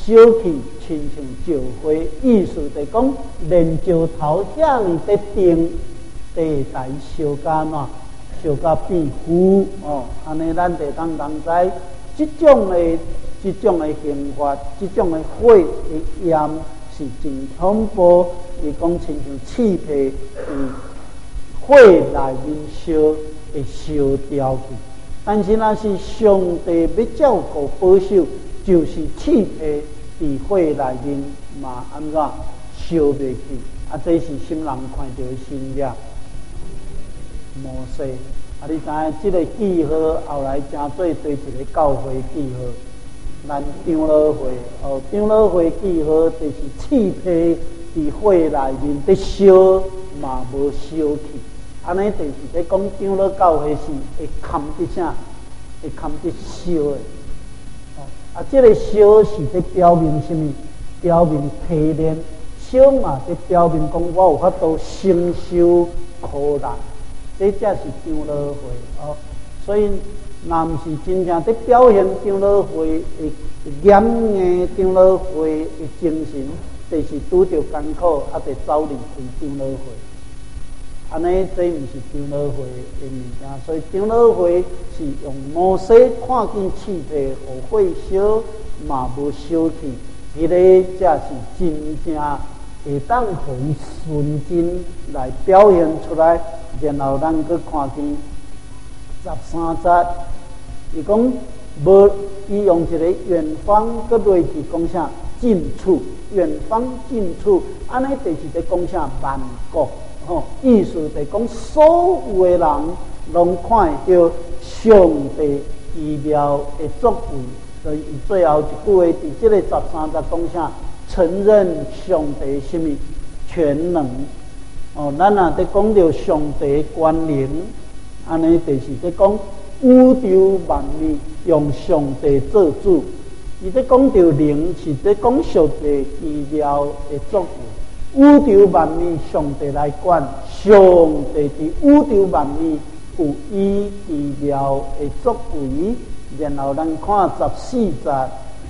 烧去亲像石灰，意思就是讲燃石头遐尼得定，地台烧甲哪，烧甲变糊哦，安尼咱就当人知，即种的即种的刑罚，即种的火的焰是真恐怖。伊讲亲像气皮伫火内面烧，会烧掉去。但是若是上帝要照顾保守，就是气皮伫火内面嘛安怎烧袂去？啊，这是心人看到的心业。摩西，啊，你知影即个记号后来真做做一个教会记号，咱长老会哦，长老会记号就是气皮伫火内面伫烧嘛无烧去，安尼就是咧讲长老教会是会堪伫啥，会堪伫烧的。哦，啊，即、这个烧是咧表明什么？表明提炼。烧嘛，咧表明讲我有法度承受苦难。这才是长老会哦，所以若毋是真正在表现长老会的严硬，长老会的精神，就是拄着艰苦，啊，得走离开长老会。安尼，这毋是长老会的物件，所以长老会是用摩西看见气体互火烧，嘛无烧去，迄个才是真正会当互伊纯真来表现出来。然后咱阁看见十三节，伊讲无，伊用一个远方阁落去讲啥近处，远方近处，安尼就是在讲啥万国吼，意思就是讲所有的人拢看到上帝奇妙的作为。所以伊最后一句话，伫即个十三节讲啥？承认上帝什么全能。哦，咱若伫讲到上帝权能，安尼就是伫讲宇宙万物用上帝做主。伊伫讲到灵，是伫讲上帝奇妙的作为。宇宙万物上帝来管，上帝伫宇宙万物有伊奇妙的作为。然后咱看十四节。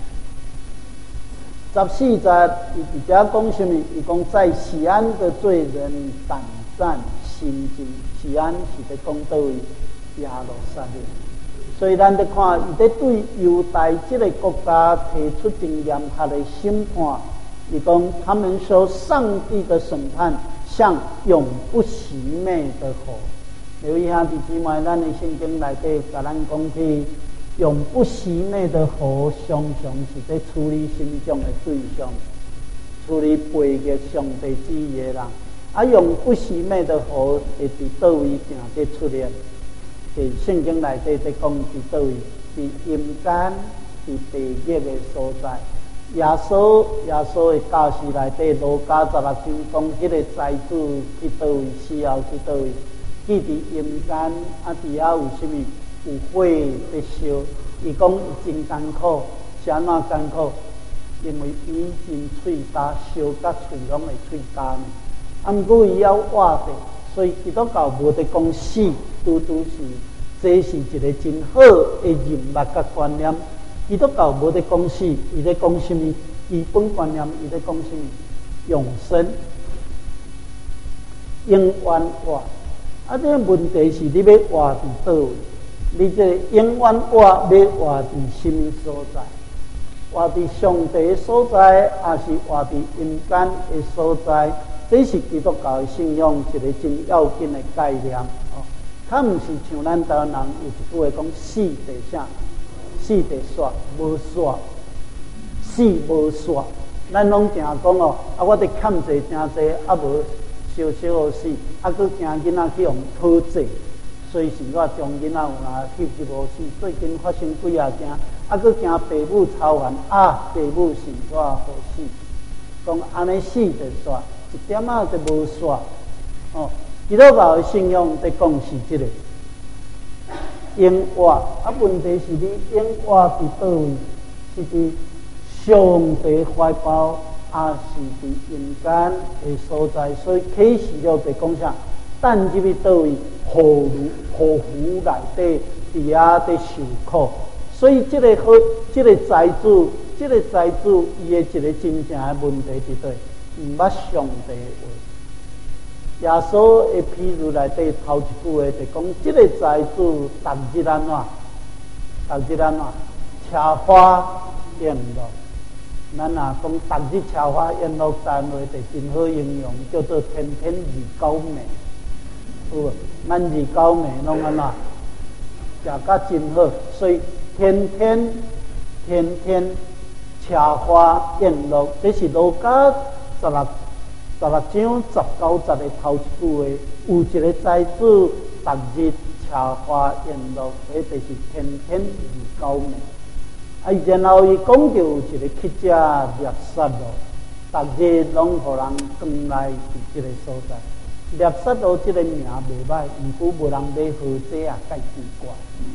十四节，伊伫遮讲什么？伊讲在西安的罪人胆战心惊。西安是伫讲倒位耶路撒冷，所以咱伫看，伊伫对犹太这个国家提出真严格的审判。伊讲他们受上帝的审判，像永不熄灭的火。留意下弟兄妹，咱的圣经内底甲咱讲起。永不熄灭的火，常常是在处理心中的对象，处理背逆上帝旨意的人。啊，永不熄灭的火会伫倒位定在出现？伫圣经内底在讲伫倒位？伫阴间，伫地狱的所在。耶稣耶稣的教示内底，路加十六章讲，迄个财主去倒位，死后去倒位？去伫阴间，啊，伫遐有啥物？有火在烧，伊讲伊真艰苦，是安怎艰苦？因为伊真喙焦，烧甲喙拢会喙焦呢。啊，毋过伊要活着，所以基督教无得讲死，拄拄是，这是一个真好的认识甲观念。基督教无得讲死，伊在讲什么？基本观念，伊在讲什么？永生，永远活。啊，这个问题是你要活伫倒位？你这个永远活要活伫什么所在？活伫上帝的所在，还是活伫阴间的所在？这是基督教的信仰一个真要紧的概念哦。它毋是像咱台湾人有一句话讲死地啥，死地煞无煞，死无煞。咱拢定讲哦，啊，我得欠债真济，啊无烧烧好死，啊，佫惊囡仔去用讨债。所以是我将囡仔有若翕一无死，最近发生几啊件，啊，佫惊爸母操烦啊，爸母是我好死，讲安尼死就煞，一点仔就无煞。哦，基督教的信仰在讲是即、这个永活，啊，问题是你永活伫倒位？是伫上帝怀抱，还是伫阴间的所在？所以启示录在讲啥？等入去倒位？火炉火湖内底伫遐伫受苦，所以这个好，这个财主这个财主伊的一个真正的问题伫对，毋捌上帝的话。耶稣的譬如内底头一句话就讲，这个财主逐日安怎，逐日安怎，车花宴乐。咱若讲逐日车花宴乐，赞话就真好形容，叫做天天二九暝。有无？咱二九暝拢安怎？食甲真好，所以天天天天车花宴乐，这是路加十六十六章十九节的头一句话。有一个财主逐日车花宴乐，这就是天天二九暝。啊，然后伊讲到有一个乞者猎杀路，逐日拢互人转来伫这个所在。猎杀路这个名袂歹，毋过无人要好这也介奇怪。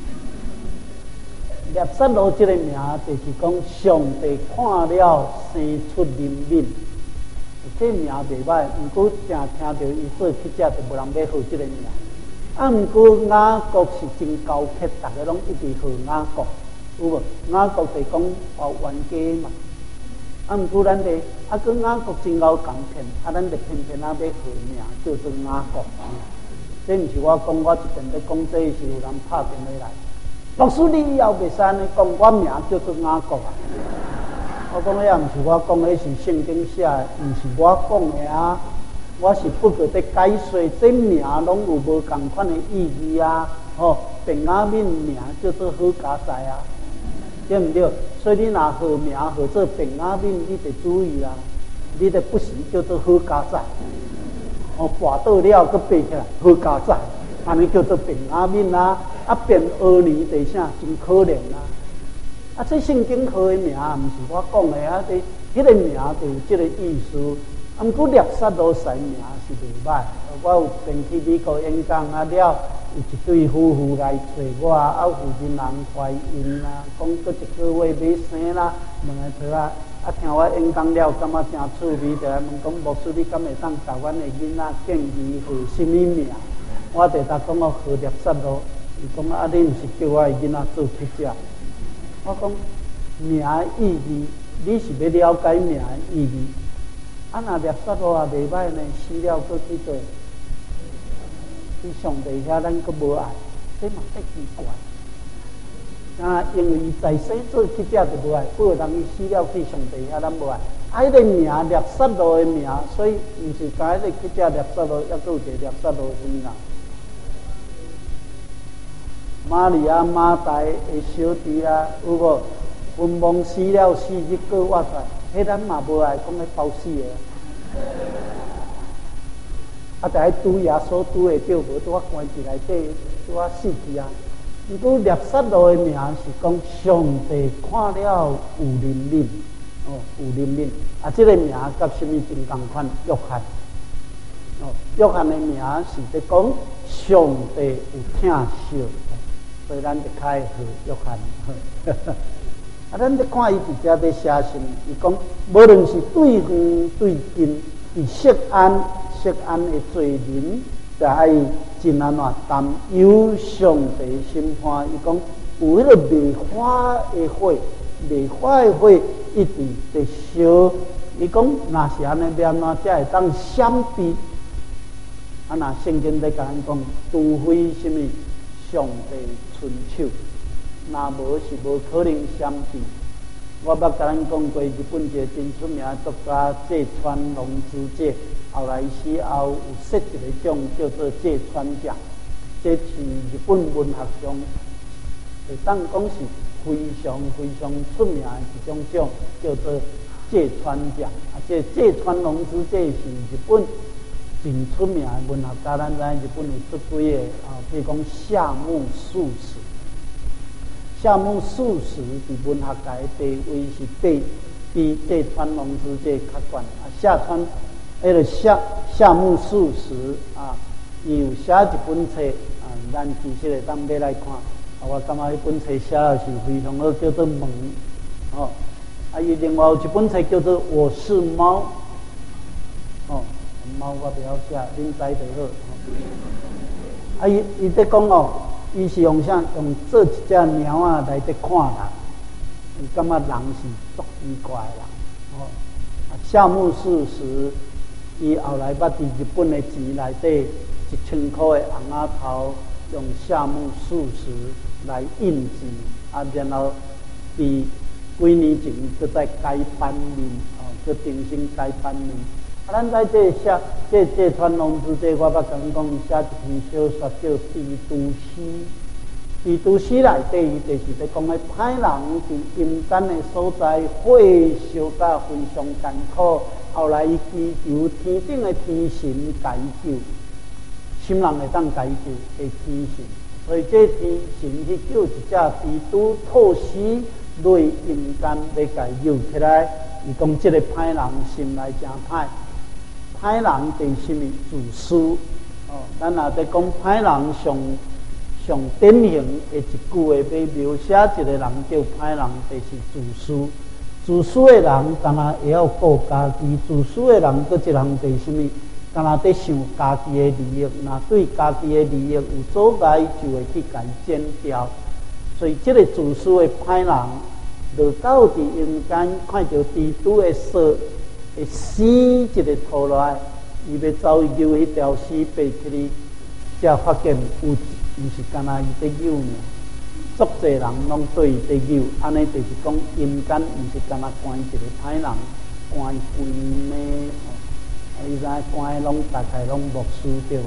猎杀路这个名就是讲上帝看了生出灵敏，这名袂歹，毋过正听到伊做乞者，就无人要好这个名。啊，毋过雅各是真高刻，逐个拢一直好雅各。有无？雅各就讲哦冤家嘛，啊，毋过咱哋啊，个雅各真够讲骗，啊，咱就偏偏啊要好名叫做雅各。这毋是我讲，我一边咧讲，这是有人拍电话来，老师你以后袂使安尼讲，我名叫做雅各啊。我讲遐毋是我讲，迄是圣经写的，毋是我讲的啊。我是不过在解说，这名拢有无共款的意义啊。哦，便雅悯名叫做好家在啊。对毋对？所以你若号名号做便雅悯，你得注意啦。你得不时叫做好家在，哦，跋倒了搁爬起来好家在，安尼叫做便雅悯啦。啊，便儿女第啥真可怜啦。啊，这圣经号的名毋是我讲的啊，这迄个名就有这个意思。啊，毋过猎杀路使名是袂歹。我有便去美国演讲啊了。有一对夫妇来找我，啊，有人人怀孕啦，讲过一个月要生啦，问个佗啊，啊，听我演讲了，感觉真趣味，就来问讲，牧师你敢会当甲阮的囡仔建议号什么名？我就答讲我号猎杀路，伊讲啊，你毋是叫我的囡仔做乞者？我讲名的意义，你是要了解名的意义。啊，若猎杀路也袂歹呢，死了搁去做。去上帝遐，咱阁无爱，这嘛太奇怪。啊，因为伊在生做乞者就无爱，不过人伊死了去上帝遐，咱无爱。啊，迄个名猎杀路的名，所以毋是讲迄个乞者猎杀路，抑搁有一个猎杀路什么人？玛利亚马大的小弟啊，有无？文盲死了四日过活在，迄咱嘛无爱讲咧包死的。啊，就喺拄耶稣拄会到，无拄啊关起来底，拄啊死去啊。毋过猎杀路的名是讲上帝看了有灵敏，哦，有灵敏。啊，这个名甲什么真共款？约翰，哦，约翰的名是在讲上帝有疼惜，所以咱就开号约翰。啊，咱在看伊伫遮在写什么？伊讲无论是对远对近，伫锡安。锡安的罪人，就爱真安怎担忧上帝审判。伊讲有迄个未化的火，未化的火一直在烧。伊讲若是安尼，要安怎才会当闪避？啊，若圣经在甲咱讲，除非什么上帝伸手，若无是无可能闪避。我捌甲咱讲过，日本一个真出名作家芥川龙之介。后来死后有设一个奖叫做芥川奖，这是日本文学上会当讲是非常非常出名的一种奖，叫做芥川奖。啊，这芥川龙之介是日本真出名的文学家，咱知日本有出几个啊，譬如讲夏目漱石。夏目漱石伫文学界的地位是比比芥川龙之介较悬啊，夏川。迄个夏夏目漱石啊，伊有写一本册啊，咱其实会当买来看。啊，我感觉迄本册写的是非常好，叫做《门》哦。啊，伊另外有一本册叫做《我是猫》哦，猫我不晓写，恁知就好。啊，伊伊在讲哦，伊是用啥？用做一只猫啊来在看人。 伊感觉人是足奇怪啦，哦，啊，夏目漱石，伊后来捌伫日本的钱内底一千块的红仔头，用夏目漱石来印字，啊，然后伫几年前搁再改版面，哦，搁重新改版面。啊，咱在这写这这传龙之这，我捌甲讲写一篇小说叫《帝都诗》。帝都诗内底，伊就是咧讲咧，歹人伫阴间的所在，火烧甲非常艰苦，后来伊祈求天顶的天神解救，心人会当解救的天神，所以这天神去救一只帝都透死落阴间，要甲伊救起来。伊讲这个歹人心内真歹，歹人第什么自私？哦，咱若在讲歹人上。上典型的一句话，要描写一个人叫歹人，就是自私。自私的人，干那会晓顾家己；自私的人，搁一人就是什么？干那在想家己的利益，若对家己的利益有阻碍，就会去甲伊剪掉。所以，这个自私的歹人，落到伫阴间，看到帝都的锁会死一个拖落来，伊要走去救迄条死爬起哩，才发现有。毋是干那伊在救呢，足侪人拢对伊在救，安尼就是讲阴间毋是干那关一个歹人，关规暝，啊，伊知关拢大概拢牧师着，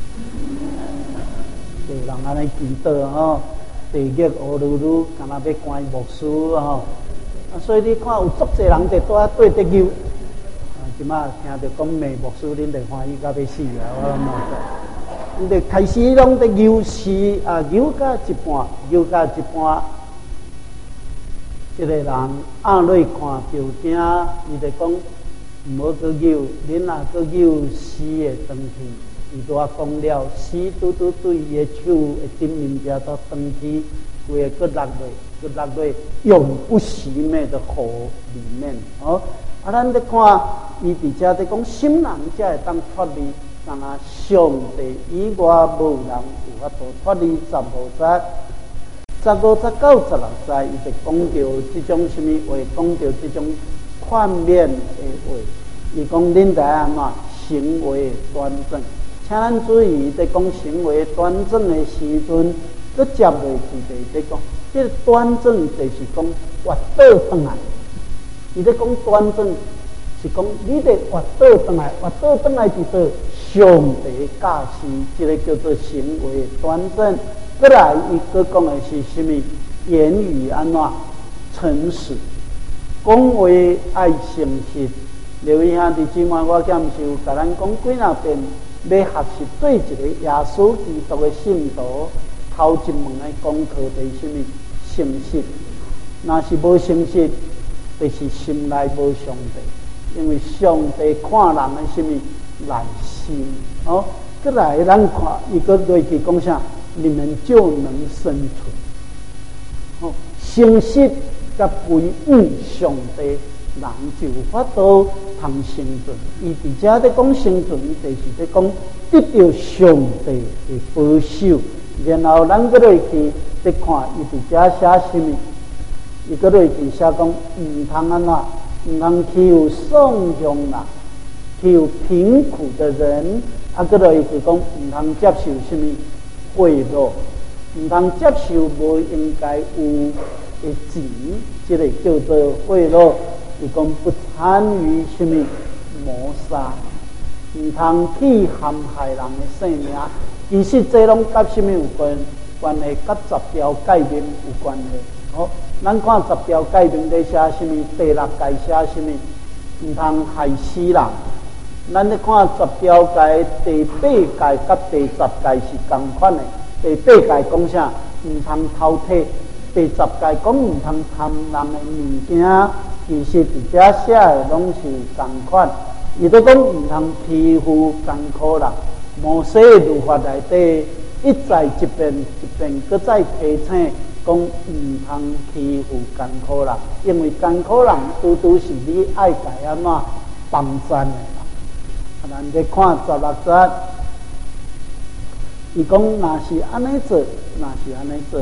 对人安尼祈祷吼，地狱乌噜噜，干那要关牧师吼，啊，所以你看有足侪人在在对在救，啊，即马听着讲骂牧师，恁就欢喜到要死啊，我拢冇说。伊就开始拢在游戏啊，游到一半，游到一半，一个人暗内看着惊，伊就讲毋好搁游，恁若搁游死会转去。伊拄啊讲了，死拄拄对伊的手会顶面遮都转去，规个搁落落，搁落落永不熄灭的火里面。哦，啊，咱咧看伊伫遮在讲心人才会当脱离。但啊，上帝以外无人有法度脱离十五节、十五节到十六节，伊就讲到这种什么话，讲到这种劝勉的话。伊讲恁在安怎行为端正，请咱注意，在讲行为端正的时阵，佮接落去就在讲，这个端正就是讲活倒转来。伊在讲端正是讲你得活倒转来，活倒转来是说。上帝教示，这个叫做行为端正。再来，伊佫讲的是什么？言语安怎诚实，讲话爱诚实。刘义兄弟姊妹，我敢是有甲咱讲几若遍，要学习做一个耶稣基督的信徒，头一门的功课就是什么？诚实。若是无诚实，就是心内无上帝，因为上帝看人的什么？内心哦，再来咱看一个落去讲啥，你们就能生存。哦，诚实甲归于上帝，人就有法度通生存。伊伫遮咧讲生存，伊就是咧讲得到上帝的保守。然后咱搁落去咧看，伊伫遮写什么？伊搁落去写讲，毋通安怎，毋通欺负丧强人。有贫苦的人，啊，搁落伊就讲毋通接受什么贿赂，毋通接受无应该有的钱，这个叫做贿赂。伊讲不参与什么谋杀，毋通去陷害人的性命。其实这拢甲什么有关？关系甲十条诫命有关系。好，咱看十条诫命在写什么？第六诫写什么？毋通害死人。咱咧看十条诫，第八诫甲第十诫是同款的。第八诫讲啥？毋通偷窃；第十诫讲毋通贪人的物件。其实伫遮写的拢是同款。伊都讲毋通欺负艰苦人。摩西的律法内底一再一遍一遍，搁再提醒讲毋通欺负艰苦人，因为艰苦人拄拄是你爱该安怎帮赞的。咱再看十六节，伊讲若是安尼做，若是安尼做，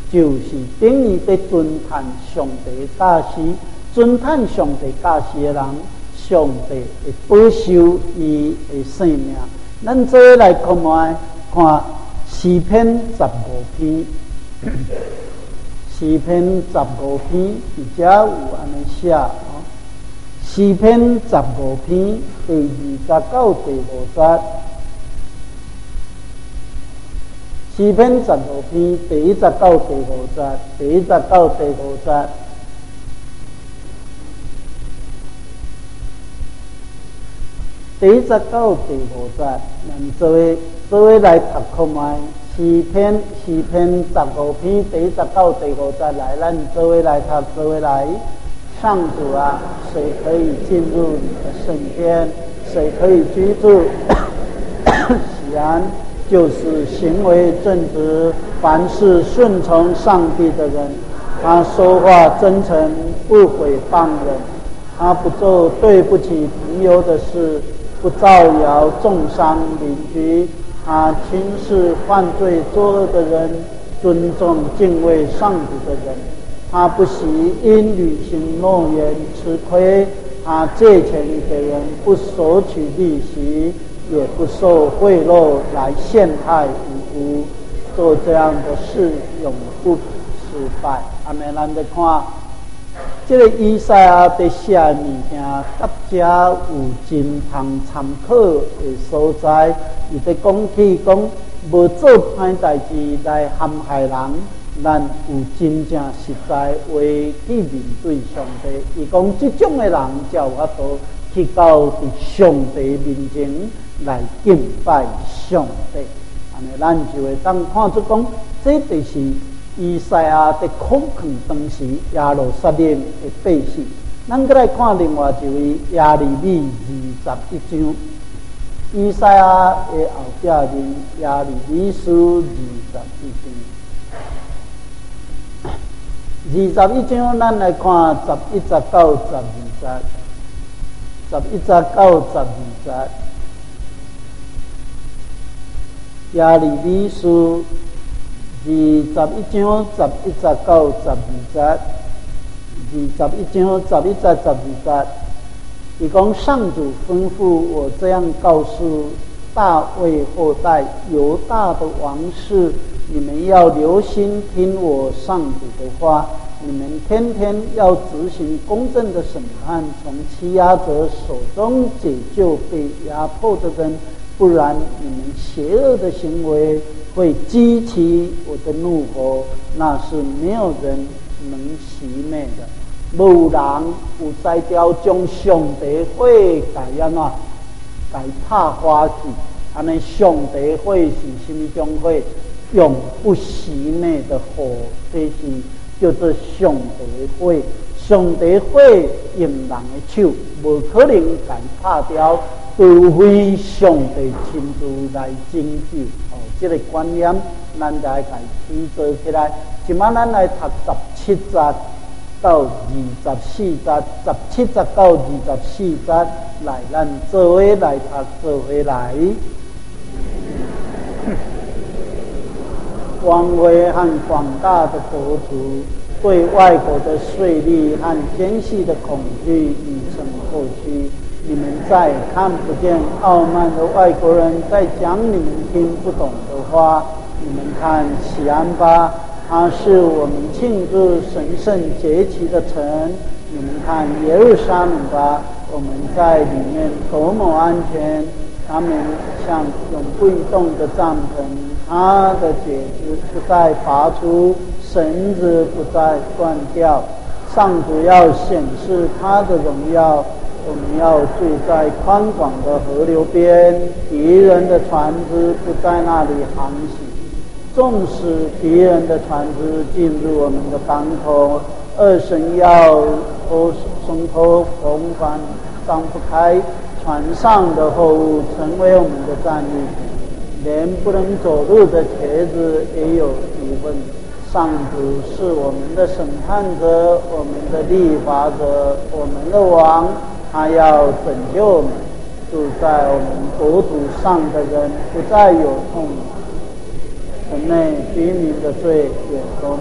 就是等于在尊叹上帝驾驶，尊叹上帝驾驶的人，上帝会保守伊的性命。咱做来看卖看诗篇十五篇，诗篇十五篇，而且有安尼写哦。诗篇十五篇第二十到第五节。诗篇十五篇第一节到第五节，第一节到第五节。第一节到第五节，咱做位做位来读看卖诗篇诗篇十五篇第一节到第五节来，咱做位来读，做位来。上主啊，谁可以进入你的圣殿？谁可以居住喜安？就是行为正直，凡事顺从上帝的人。他说话真诚，不诽谤人。他不做对不起朋友的事，不造谣重伤邻居。他轻视犯罪作恶的人，尊重敬畏上帝的人。他不惜因履行诺言吃亏。他借钱给人，不索取利息，也不受贿赂来陷害无辜，做这样的事永不失败。阿们，咱来看，这个以赛亚在写物件，大家有真通参考的所在。伊在讲起讲，无做歹代志来陷害人，咱有真正实在话去面对上帝。伊讲这种的人，才有法度去到伫上帝面前来敬拜上帝。安尼，咱就会当看出讲，这就是以赛亚在恐吓当时耶路撒冷的百姓。咱再来看另外一位耶利米二十一章，以赛亚的后壁面耶利米书二十一章。二十一章，咱来看十一节到十二节，十一节到十二节。耶利米书二十一章十一节到十二节，二十一章十一节十二节。伊讲上主吩咐我这样告诉大卫后代犹大的王室，你们要留心听我上主的话，你们天天要执行公正的审判，从欺压者手中解救被压迫的人，不然你们邪恶的行为会激起我的怒火，那是没有人能熄灭的。无人有才调将上帝火改安怎改拍花去，安尼上帝火是什么种火？永不熄灭的火，这是叫做上帝火。上帝火用人的手，无可能改拍掉，除非上帝亲自来拯救。哦，这个观念，咱就来提做起来。今晚咱来读十七节到二十四节，十七节到二十四节，来咱做伙来读，做伙来。光辉和广大的国土，对外国的税率和奸细的恐惧已成过去。你们再看不见傲慢的外国人在讲你们听不懂的话。你们看西安吧，它是我们庆祝神圣节期的城。你们看耶路撒冷吧，我们在里面多么安全。他们像永不移动的帐篷，它的结子不再拔出，绳子不再断掉。上主要显示他的荣耀，我们要住在宽广的河流边，敌人的船只不在那里航行。纵使敌人的船只进入我们的港口，二神要头从头红帆张不开，船上的货物成为我们的战利品，连不能走路的瘸子也有一份。上主是我们的审判者，我们的立法者，我们的王，他要拯救我们。住在我们国土上的人不再有痛苦，城内居民的罪也都蒙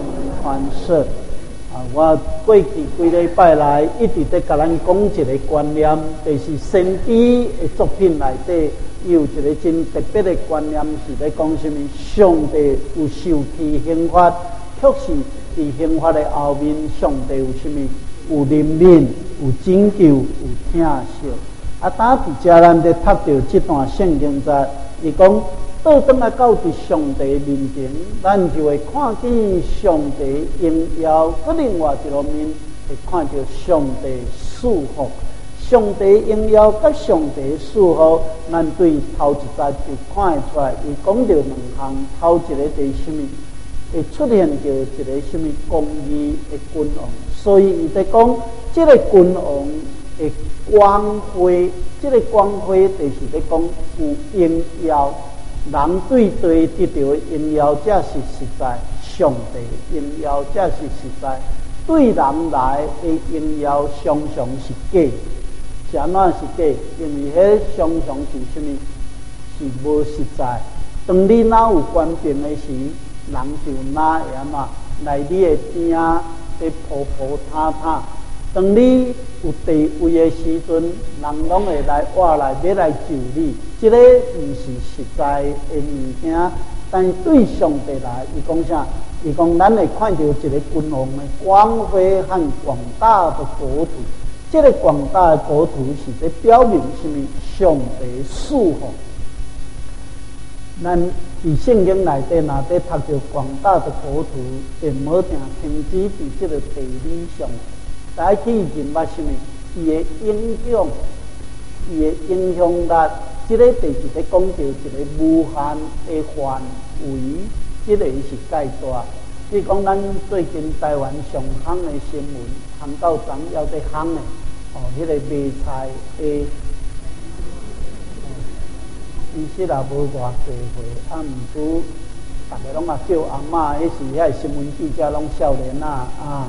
传说。啊，我过去几礼拜来一直在甲咱讲一个观念，就是先知的作品内底有一个真特别的观念，是在讲什么？上帝有受气刑罚，确实伫刑罚的后面，上帝有什么？有怜悯，有拯救，有疼惜。啊，当伫遮咱在读到这段圣经在，伊讲倒转来到伫上帝面前，咱就会看见上帝荣耀；搁另外一方面会看到上帝祝福。上帝荣耀甲上帝祝福，咱对头一节就看会出来。伊讲到两项，头一个就是什么？会出现着一个什么公义的君王。所以伊在讲，这个君王的光辉，这个光辉就是在讲有荣耀。人对对得到荣耀，这是实在；上帝荣耀，这是实在。对人来的荣耀，常常是假。是安怎是假？因为迄常常是什么？是无实在。当你哪有官兵的时，人就哪会安怎来你的边仔，在扑扑踏踏。当你有地位的时阵，人拢会来挖来要来救你。这个毋是实在的物件，但对上帝来，伊讲啥？伊讲咱会看到一个君王的光辉和广大的国土。这个广大的国土是在表明什么？上帝祝福。咱伫圣经内底，若在读到广大的国土，并无定停止伫这个地理上。大家去认捌什么？伊的影响，伊的影响力，这个就是在讲到一个无限的范围，这个是介大。比如讲，咱最近台湾上夯的新闻，夯到昨要在夯的，哦，迄、那个卖菜的，其实也无偌济岁，啊，毋过大家拢啊叫阿嬷，迄时遐新闻记者拢少年啊啊。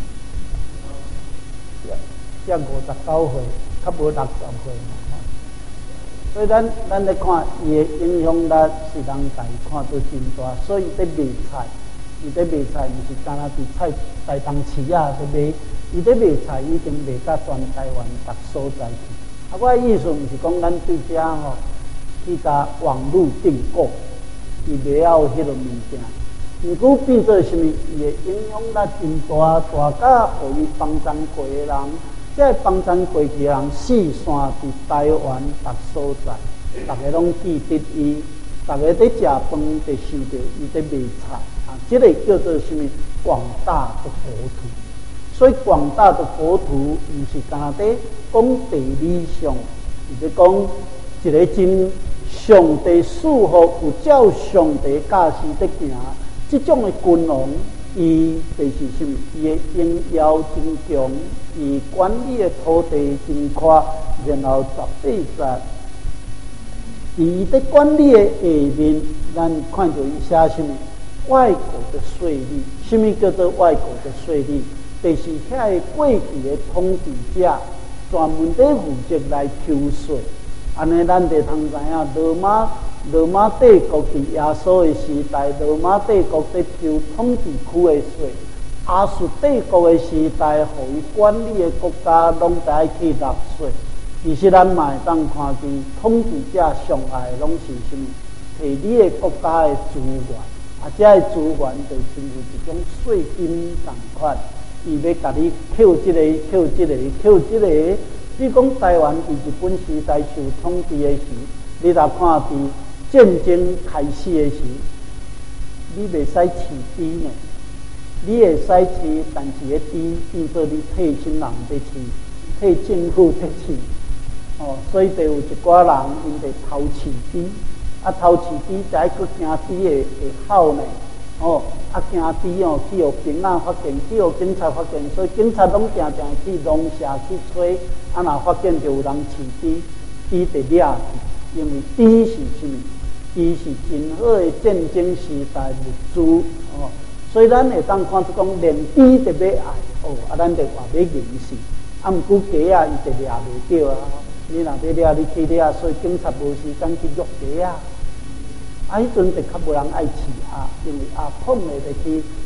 才五十九岁，较无六十岁嘛。所以咱咱咧看伊的影响力是人家看到真大。所以在卖菜，伊在卖菜毋是干那伫菜台东市啊在卖，伊在卖菜已经卖到全台湾各所在去。啊，我的意思毋是讲咱对遮吼去甲网络订购，伊袂晓迄个物件。毋过变做什么？伊的影响力真大，大甲互伊帮衬过的人。这帮衬过去人四散伫台湾各所在，大家拢记得伊，大家在食饭就想到伊在卖菜啊，这个叫做什么？广大的国土。所以广大的国土，毋是干那在讲地理上，是在讲一个真上帝祝福，有照上帝教示在行，这种的君王。伊就是什么？伊的荣耀真强，伊管理的土地真宽，然后十八节，伊在管理的下面，咱看到伊写什么？外国的税率，什么叫做外国的税率？就是遐个过去的统治者专门在负责来抽税。安尼，咱就通知影罗马。罗马帝国伫耶稣的时代，罗马帝国在抽统治区的税；亚述帝国的时代，互伊管理的国家拢在去纳税。其实咱嘛会当看见，统治者上爱拢是什么？摕你的国家的资源，啊，这个资源就亲像一种税金同款，伊要甲你扣这个、扣这个、扣这个。比如讲，台湾伫日本时代受统治的时，你若看伫战争开始的时，你袂使饲猪呢，你会使饲，但是个猪变做你替亲人在饲，替政府在饲。哦，所以就有一寡人因得偷饲猪，啊偷饲猪，才佫惊猪会会吼呢。哦，啊惊猪哦去互兵仔发现，去互警察发现，所以警察拢定定去农舍去找，啊若发现就有人饲猪，猪得抓去，因为猪是什么？伊是真好的战争时代物资哦，所以咱会当看出讲，连猪都要爱哦，啊，咱就话要认识，啊，毋过鸡啊，伊就抓袂着啊。你若要抓，你去抓，所以警察无时间去约鸡啊。啊，迄阵就较无人爱饲鸭，因为鸭碰咧就去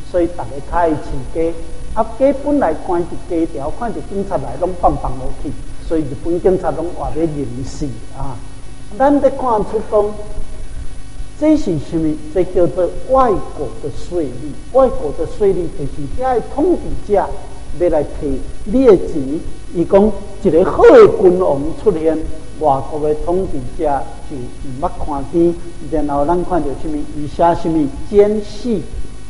所以大家较爱饲鸡。啊，鸡本来关伫鸡条，看着警察来拢放放落去，所以日本警察拢话要人死啊。咱得看出讲，这是什么？这叫做外国的税率。外国的税率就是遐统治者要来摕你的钱，伊讲一个好的君王出现，外国的统治者就唔捌看见，然后咱看到什么？伊写什么奸细？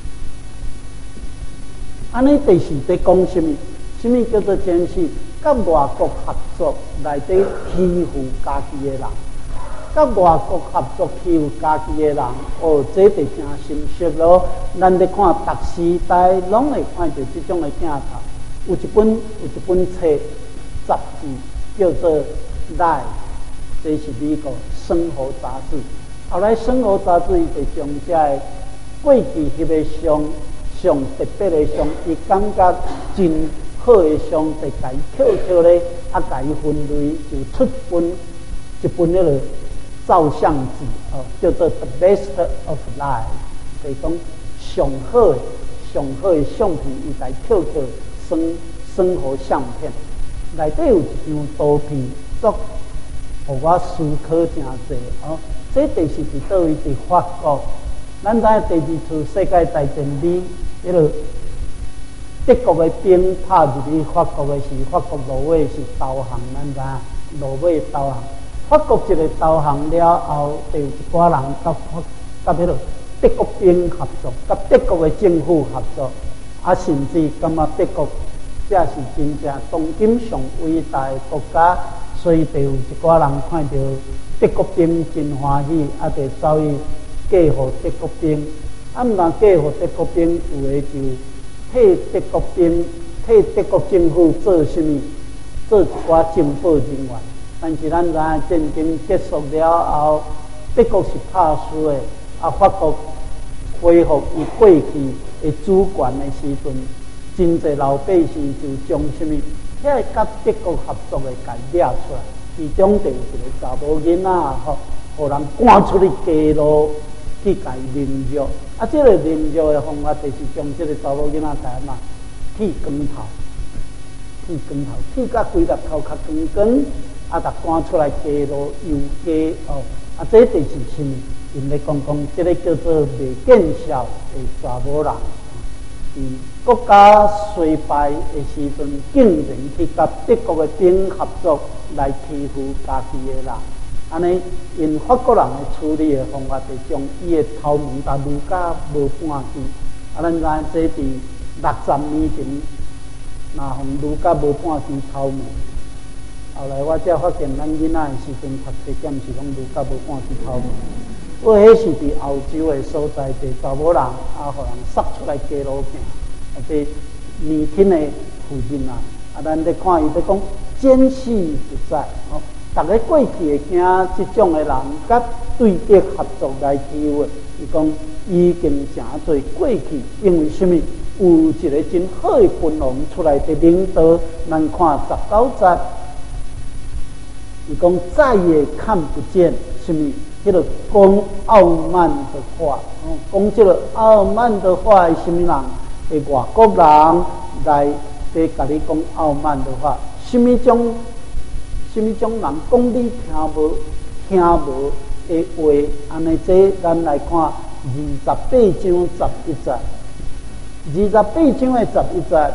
安尼就是在讲什么？什么叫做奸细？甲外国合作来底欺负家己的人，甲外国合作欺负家己的人，哦，这就真深刻咯。咱咧看读时代，拢会看到这种的镜头。有一本有一本册杂志叫做《Life》，这是美国生活杂志。后来生活杂志伊就将这个过去翕的相。上特别的相，伊感觉真好的相，就甲伊扣扣咧，啊，甲伊分类，就出本一本迄个照相纸哦，叫做《The Best of Life》，就是讲上好的、上好的相片，伊甲伊扣扣生生活相片，内底有一张图片，足互我思考真济哦。这就是伫倒位伫法国，咱知第二次世界大战里。迄个德国的兵拍入去法国的是法国芦苇是投降，咱知芦苇投降。法国一个投降了后，就有一寡人甲法甲迄个德国兵合作，甲德国的政府合作，啊，甚至感觉德国这是真正当今上伟大的国家，所以就有一寡人看到德国兵真欢喜，啊，就走去嫁互德国兵。啊，毋但嫁互德国兵，有诶就替德国兵、替德国政府做什么？做一寡情报人员。但是咱知影战争结束了后，德国是拍输诶，啊，法国恢复伊过去诶主权诶时阵，真侪老百姓就将什么遐甲德国合作诶甲掠出来，其中就有一个查某囡仔吼，互人赶出去街路。去甲伊凌辱，啊！这个凌辱的方法就是将这个查某囡仔甲嘛剃光头，剃光头，剃甲规个头壳光光，啊！逐赶出来街路游街哦，啊！这就是什么？因咧讲讲，这个叫做未见效的查某人，伫国家衰败的时阵，竟然去甲德国的兵合作来欺负家己的人。安尼，因法国人的处理的方法，就将伊的头毛甲撸甲无半支。啊，咱知这伫六十年前，若互撸甲无半支头毛。后来我才发现，咱囡仔的时阵读册检是讲撸甲无半支头毛。我迄是伫欧洲的所在，伫查某人啊，互人塞出来街路行，啊，这年轻的附近啊，啊，咱咧看伊咧讲奸细不在哦。大家过去会惊这种的人，甲对敌合作来欺负。伊讲已经诚侪过去，因为什么？有一个真好的君王出来的领导，咱看十九节，伊讲再也看不见什么，迄个讲傲慢的话，哦，讲这个傲慢的话，什么人？诶，外国人来在甲你讲傲慢的话，什么种？什么种人讲你听无听无的话？安尼这咱来看二十八章十一节，二十八章的十一节，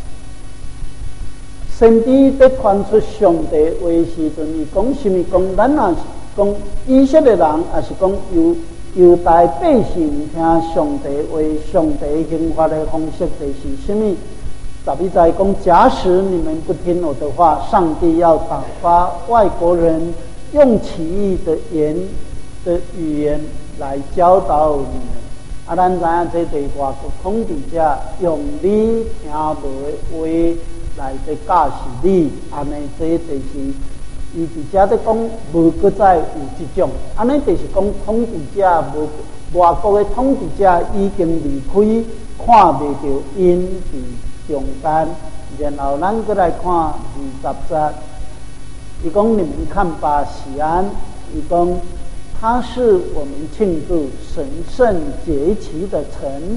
先知在传出上帝话时阵，伊讲什么？讲咱也是讲以色列人，也是讲犹犹大百姓听上帝话，上帝刑罚的方式就是什么？十一节讲，假使你们不听我的话，上帝要打发外国人用奇异的言的语言来教导你们。啊，咱知影这对外国统治者用你听无的话来在教示你，安尼这就是伊伫遮在讲，无搁再有这种，安尼就是讲统治者无外国的统治者已经离开，看袂到因伫中间，然后咱再来看二十节，伊讲你们看吧，西安，伊讲他是我们庆祝神圣节期的城，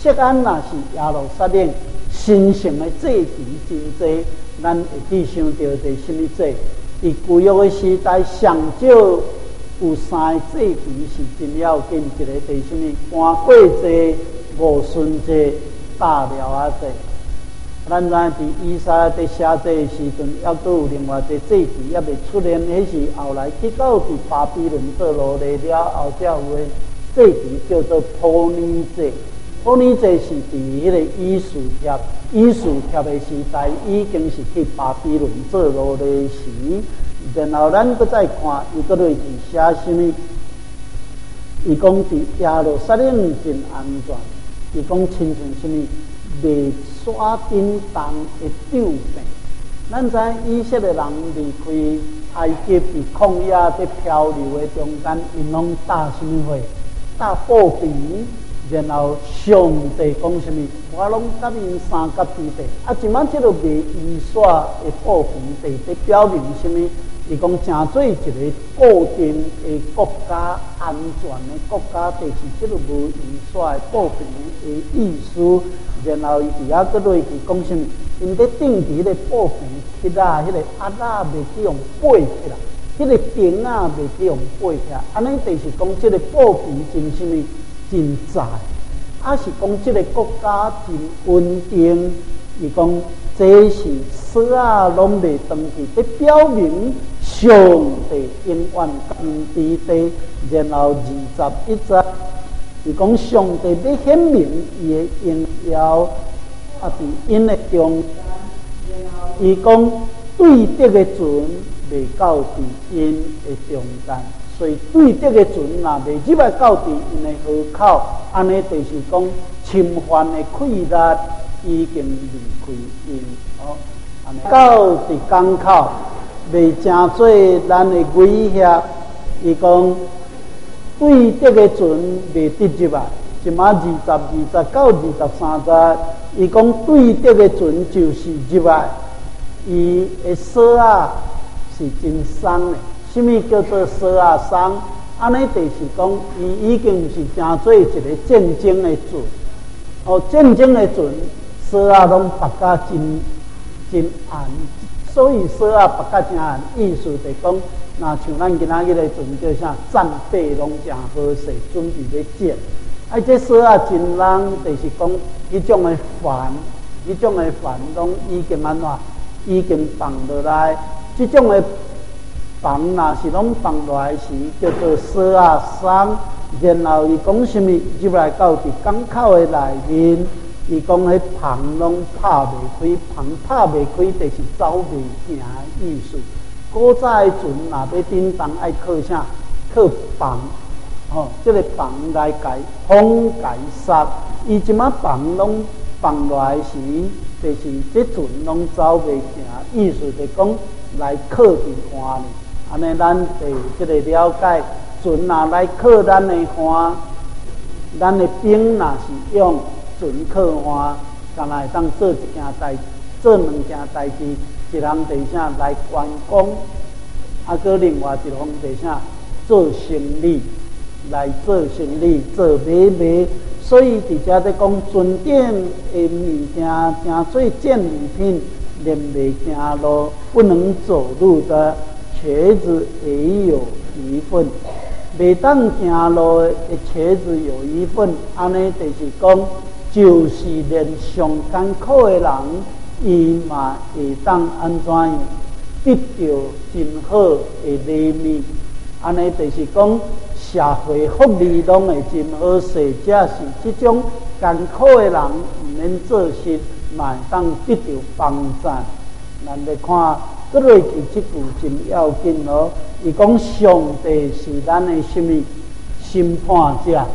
锡安若是耶路撒冷神圣的祭祀真济，咱会去想到第什么祭？伫旧约的时代，上少有三个祭祀是真要紧，一个第什么？搬过祭、五旬祭、大寮啊祭。咱知伫以赛亚伫写这时阵，还阁有另外一个祭祀还未出现，迄是后来去到伫巴比伦做奴隶了后，才有的祭祀叫做普尼祭。普尼祭是伫迄个以斯帖、以斯帖的时代，已经是去巴比伦做奴隶时。然后咱搁再看，伊搁落去写什么？伊讲伫耶路撒冷真安全，伊讲亲像什么？未刷叮当的场面，咱知以色列人离开埃及伫旷野伫漂流的中间，因拢搭什么货？搭布皮，然后上帝讲什么？我拢甲因三甲地地。啊，即摆即个未预算的布皮地，在表明什么？伊讲正做一个固定的国家安全的国家，就是即个无预算的布皮的意思。然后伊伫遐搁落去讲什么？因伫定伫迄个布皮迄啊，迄个压啊，袂去用背起来，迄个钉啊，袂去用背起来。安尼就是讲，即个布皮真什么？真在，啊是讲即个国家真稳定。伊讲这是死啊，拢袂断去，这表明上帝永远跟伫地。然后二十一节。伊讲上帝要显明伊的荣耀，啊！伫因的中间，伊讲对得的船未到伫因的中间，所以对得的船若未入来到伫因的河口，安尼就是讲侵犯的溃力已经离开因哦。安尼到伫港口未成做咱的威胁，伊讲。对得的船未得入来，即马二十二十到二十三节，伊讲对得的船就是入来，伊的锁啊是真松的。什么叫做锁啊松？安尼就是讲，伊已经是成做一个战争的船。哦，战争的船锁啊拢绑甲真真暗，所以锁啊绑甲真暗，意思就是讲。那像咱今仔日的船叫啥？战备拢真好势，准备要接。啊，这锁啊真人，就是讲迄种的帆，迄种的帆拢已经安怎？已经放落来。这种的放若是拢放落来时，叫做锁啊松。然后伊讲什么？入来到伫港口的内面，伊讲迄棚拢拍袂开，棚拍袂开，就是走袂行的意思。古早的船若要叮当，爱靠啥？靠绑，吼，即、这个绑来解风解杀。伊即马绑拢绑落来时，就是即船拢走袂行，意思就是讲来靠伫岸呢。安尼咱对即个了解，船若来靠咱的岸，咱的兵若是用船靠岸，敢若会当做一件代，做两件代志。一项第啥来观光，啊，搁另外一项第啥做生意，来做生意做买卖。所以伫遮在讲尊典的物件，正做战利品，连袂行路，不能走路的瘸子也有一份。袂当行路的瘸子有一份，安尼就是讲，就是连上艰苦的人。伊嘛会当安怎样得到真好的礼物？安尼就是讲社会福利拢会真好势，这是即种艰苦的人毋免做事，嘛会当得到帮赞。咱来看，搁落去即句真要紧咯。伊讲上帝是咱的什么审判者？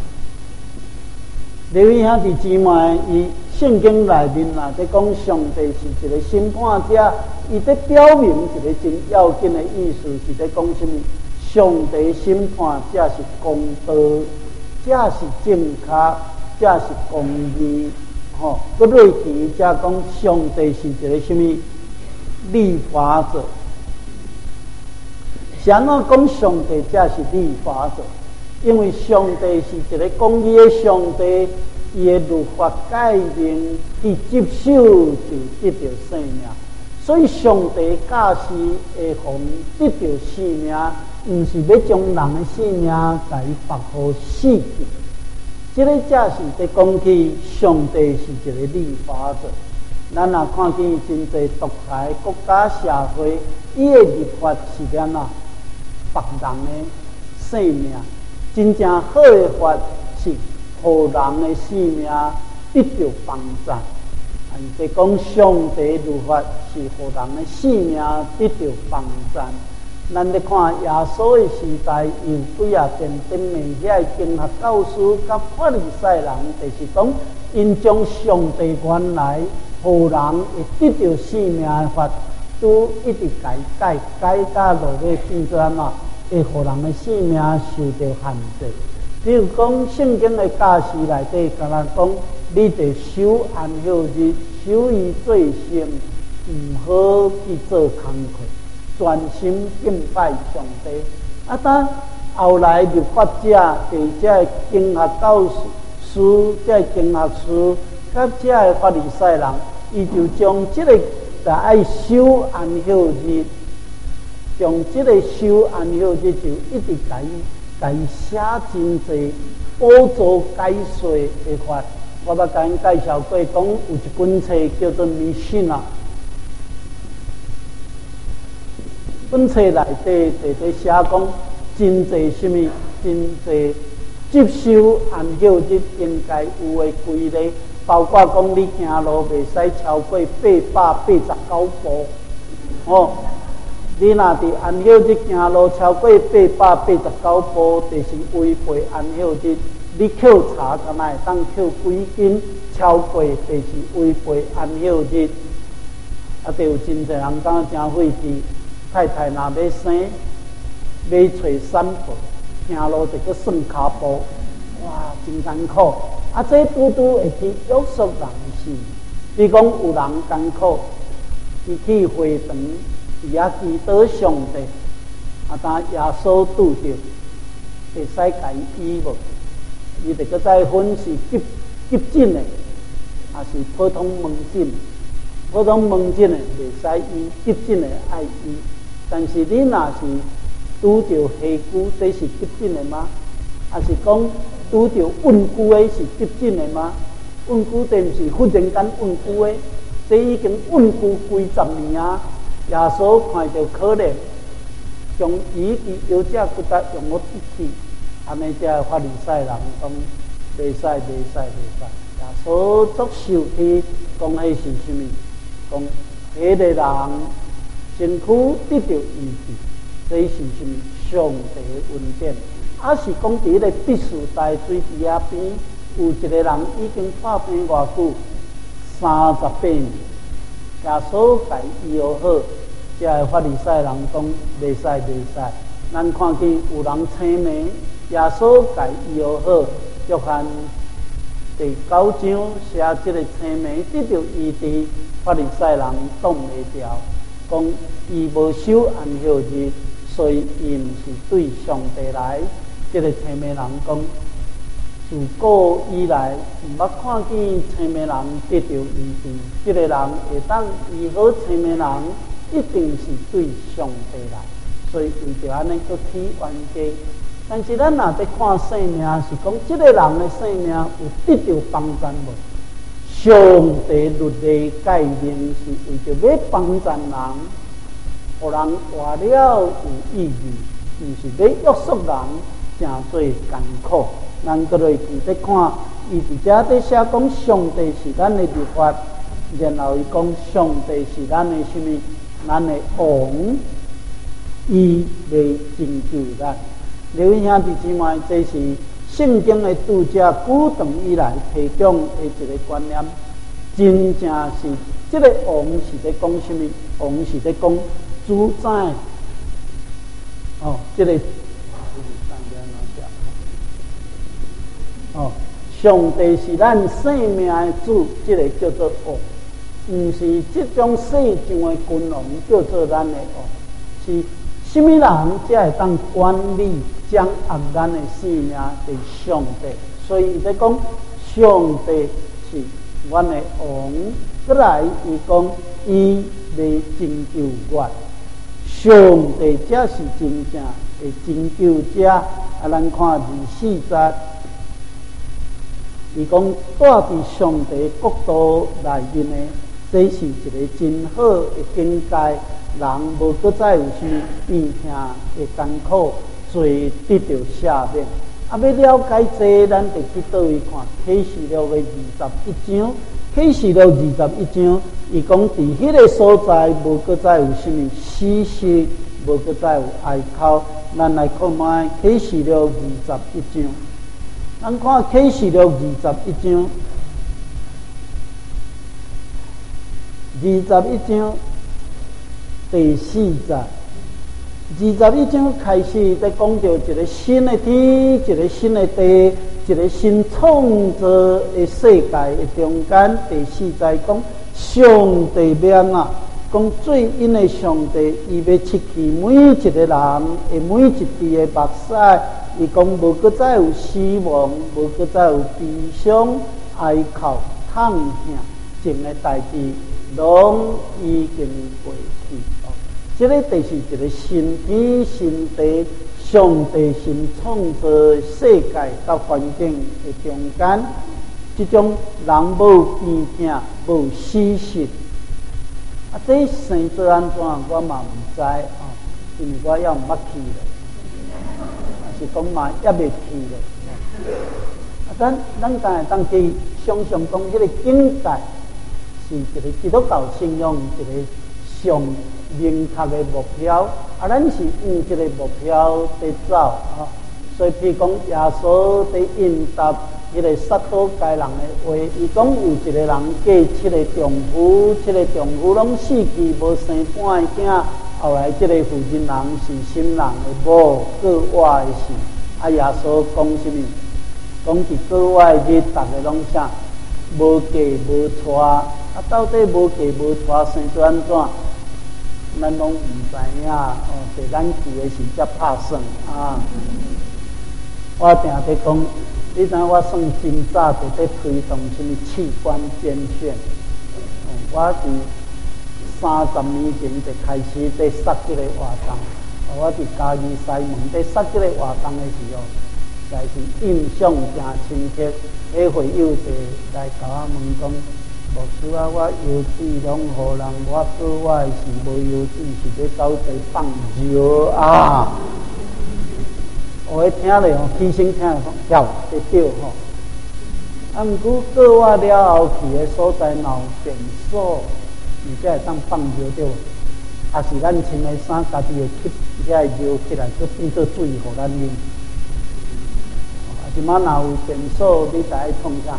刘伊兄弟姊妹，伊。圣经内面啊，在讲上帝是一个审判者，伊在表明一个真要紧的意思，是在讲什么？上帝审判者是公道，这是正确，这是公义。吼，搁落去则讲上帝是一个什么立法者？想要讲上帝才是立法者，因为上帝是一个公义的上帝。 伊的律法界定去接受，就得到生命。所以上帝假使会互得到生命，毋是要将人的生命甲伊绑互死去。这个才是在讲起上帝是一个立法者。咱若看见真侪独裁国家社会，伊的立法是安怎绑人的生命？真正好的法是互人的生命得到帮助。啊，即讲上帝律法是互人的生命得到帮助。咱咧看耶稣的时代，有几啊遍顶面遐经学教师甲法利赛人，就是讲因将上帝原来互人会得到生命的法，都一直改改改到落尾变做安怎，会互人的生命受到限制。比如讲圣经的假使内底，敢若讲你得守安息日，守伊做圣，毋好去做工课。专心敬拜上帝。啊，当后来律法者，伫这经学教师、这经学师，甲这个法利赛人，伊就将这个就爱守安息日，将这个守安息日就一直甲伊甲伊写真济补助解说的法。我捌甲因介绍过，讲有一本册叫做《Mission》啊。本册内底伫咧写讲，真济什么，真济接受安息日应该有的规例，包括讲你行路袂使超过八百八十九步。哦，你若伫安息日行路超过八百八十九步，就是违背安息日。你扣查敢若会当扣几斤？超过就是违背安息日。啊，就有真济人讲真费事。太太若要生，要找产婆，行路就去算骹步，哇，真艰苦。啊，这拄拄会去约束人心。比如讲，有人艰苦，伊去会堂，伊遐祈祷上帝，啊，当耶稣拄着，会使甲伊医无？伊就搁再分是急急诊的，还是普通门诊？普通门诊的袂使医，急诊的爱医。但是你若是拄着下骨，这是急诊的吗？还是讲拄着稳固的是急诊的吗？稳固这毋是忽然间稳固的，这已经稳固几十年啊！耶稣看到可怜，将伊伫腰只骨头用我一去，安尼才法利赛人讲袂使袂使袂使。耶稣作受气，讲迄是什么？讲迄个人。身躯得到医治，这是什么？上帝的恩典。啊，是讲伫个必须大水池仔边，有一个人已经破病偌久，三十八年，耶稣甲伊医好，这个法利赛人讲袂使袂使。咱看见有人青霉，耶稣甲伊医好，约翰第九章写这个青霉得到医治，法利赛人挡袂掉。讲伊无守安息日，所以伊毋是对上帝来。这个青霉人讲，自古以来毋捌看见青霉人得到医治。这个人会当医好青霉人，一定是对上帝来。所以为着安尼，佫起冤家。但是咱若在看生命，是讲这个人的生命有得到帮助无？上帝律例界定是为着要帮助人，互人活了有意义，毋是要约束人，真做艰苦。咱搁来继续看，伊伫遮在写讲上帝是咱的律法，然后伊讲上帝是咱的什么？咱的王，伊来拯救咱。刘兄弟姊妹，这是圣经的读者久长以来提供的一个观念，真正是这个王是在讲什么？王是在讲主宰。哦，这个哦，上帝是咱生命的主，这个叫做王，毋是这种世上的君王叫做咱的王，是什么人才会当管理掌握咱的生命？是上帝。所以在讲上帝是阮的王，再来伊讲伊要拯救我，上帝才是真正的拯救者。啊，咱看二四节，伊讲带伫上帝国度内面的，这是一个真好的境界。人无搁再有啥变听的艰苦，罪得到赦免。啊，要了解这，咱就去倒位看启示录的二十一章。启示录二十一章，伊讲伫迄个所在，无搁再有啥物死息，无搁再有哀哭。咱来看卖启示录二十一章。咱看启示录二十一章，二十一章第四节。二十一章开始在讲到一个新的天，一个新的地，一个新创造的世界的中间。第四节讲上帝名啊，讲最因的上帝，伊要切去每一个人的每一滴的目屎。伊讲无搁再有死亡，无搁再有悲伤、哀哭、痛痛，前的代志拢已经过去。这个就是一个新天新地，上帝新创造世界甲环境的中间，这种人无变听，无死息。啊，这生做安怎，我嘛唔知啊，因为我也唔捌去了，是讲嘛也未去了。啊，咱咱敢会当去想象讲，这个境界是一个基督教信仰一个上明确的目标，啊，咱是用这个目标在走啊。所以，譬如讲，耶稣在应答迄个撒都该人的话，伊讲有一个人嫁七个丈夫，七个丈夫拢死去，无生半个囝。后来，这个负责人是新人的某，过活的事。啊，耶稣讲什么？讲伫过活的日，大家拢啥？无嫁无娶，啊，到底无嫁无娶，生做安怎？咱拢唔知影哦，在咱去的时才拍算啊。我定在讲，你知我算真早就在推动什么器官捐献。哦、我伫三十年前就开始在设这个活动。我伫嘉义西门在设这个活动的时候，实在是印象真深刻。迄会友就来甲我问讲。牧师啊，我腰子拢互人，我做我的是无腰子，是要走地放尿啊！我一听咧吼，起身听咧讲，哟，这对吼。啊，毋过过我了后去的所在闹便所，而且会当放尿对，啊是咱穿的衫，家己会吸遐尿起来，佮变做水互咱啉。啊，即马若有便所，你就爱创啥？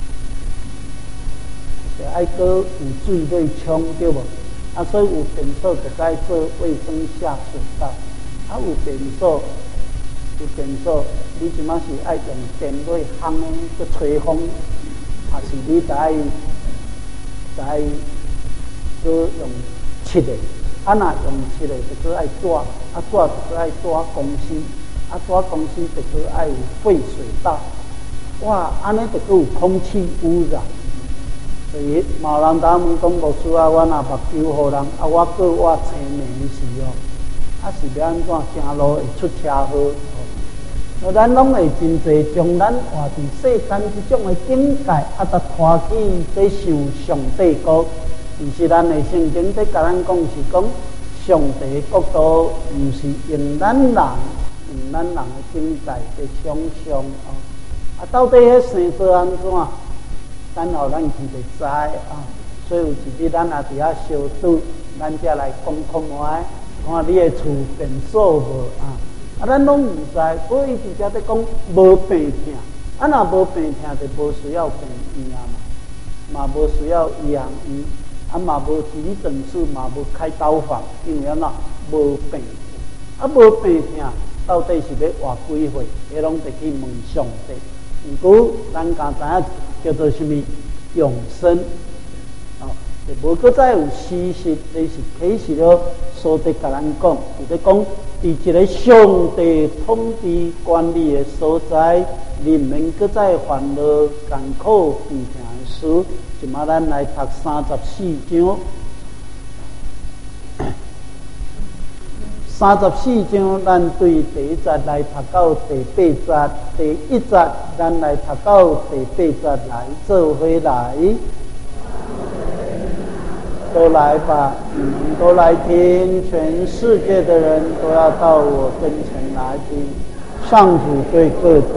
就爱搁有水对冲对无？啊，所以有便所就该做卫生下水道。啊，有便所，有便所，你即马是爱用电类烘的，去吹风，还是你就爱就爱搁用漆的？啊，若用漆的就搁爱纸，啊纸就搁爱纸公司，啊纸公司就搁爱有废水道。哇，安尼就搁有空气污染。所以，某人当问讲牧师啊，我若目睭互人，啊，我过我青年时哦，啊是要安怎行路会出车祸？哦，咱拢会真济将咱活伫世间这种的境界，啊，得拖去在受上帝国。其实咱的圣经在甲咱讲是讲，上帝国度毋是用咱人用咱人的境界在想象哦。啊，到底迄生做安怎？等候咱去就知啊，所以有一日咱也伫遐小组，咱才来讲看卖，看你的厝便所无啊？啊，咱拢毋知，所以伊直接在讲无病痛，啊，若无病痛就无需要病院啊嘛，嘛无需要医养院，啊嘛无急诊室，嘛无开刀房，因为安怎无病痛，啊无病痛到底是要活几岁？迄拢得去问上帝。毋过咱刚知影。叫做什么永生？哦，就无搁再有死息。这是启示了所在甲咱讲，就在讲伫一个上帝统治管理的所在，人免搁再烦恼艰苦悲痛的事。即马咱来读三十四章。三十四章，咱对第一节来读到第八节，第一节咱来读到第八节来做回来。都来吧，你们都来听，全世界的人都要到我跟前来听。上主对各国，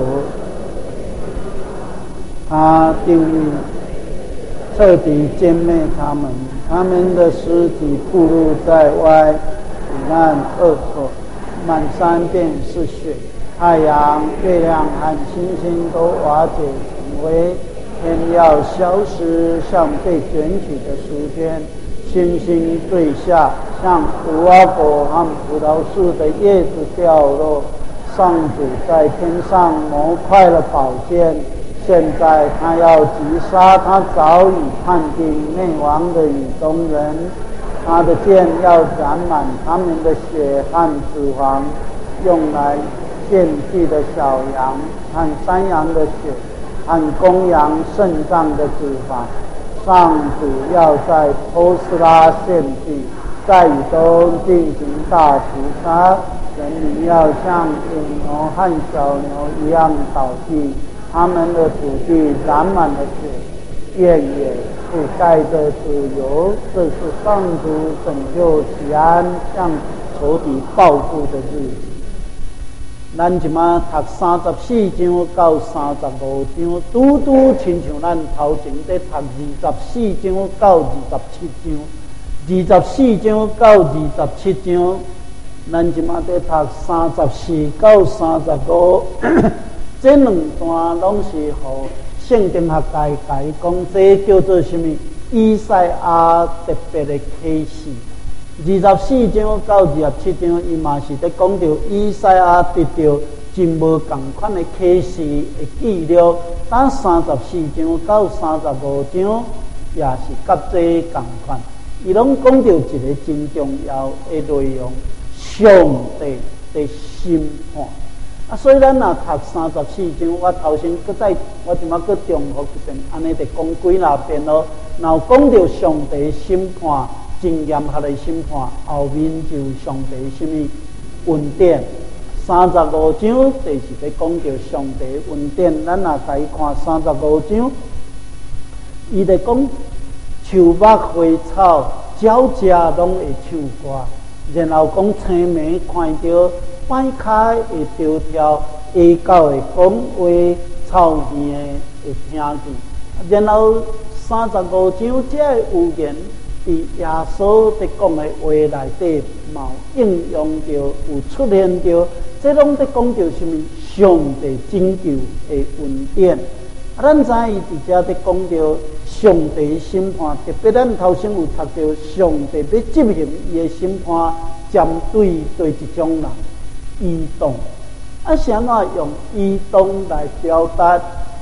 他定义彻底歼灭他们，他们的尸体暴露在外，彼岸恶火，满山遍是血，太阳、月亮和星星都瓦解成灰，天要消失，像被卷起的书卷。星星坠下，像无花果和葡萄树的叶子掉落。上主在天上谋快了宝剑，现在他要击杀他早已判定灭亡的以东人。他的剑要染满他们的血和脂肪，用来献祭的小羊和山羊的血和公羊肾脏的脂肪。上主要在波斯拉献祭，在以东进行大屠杀，人民要像野牛和小牛一样倒地，他们的土地染满了血，遍野覆盖着脂油。这是上主拯救西安向仇敌报复的日子。咱即马读三十四章到三十五章，拄拄亲像咱头前在读二十四章到二十七章，二十四章到二十七章，咱即马在读三十四到三十五，这两段拢是互圣经学界解讲，这叫做什么？以赛亚特别的启示。二十四章到二十七章，伊嘛是在讲到以赛亚得到真无共款的启示的记录。但三十四章到三十五章也是甲这共款，伊拢讲到一个真重要的内容：上帝的审判。啊，所以咱若读三十四章，我头先搁再我即马搁重复一遍，安尼就讲几若遍咯。然后讲到上帝审判。真严格的审判，后面就上帝什么恩典。三十五章就是在讲到上帝恩典。咱若来看三十五章，伊在讲树木花草，鸟食拢会唱歌，然后讲青梅看到摆开会跳跳，野狗会讲话，草鱼会听见。然后三十五章这个预言。伫耶稣伫讲的话内底，嘛应用着，有出现着，这拢伫讲着什么？上帝拯救的恩典。啊，咱知伊伫遮伫讲着上帝审判，特别咱头先有读到上帝要执行伊的审判，针对对一种人，移动。啊，啥啊用移动来表达？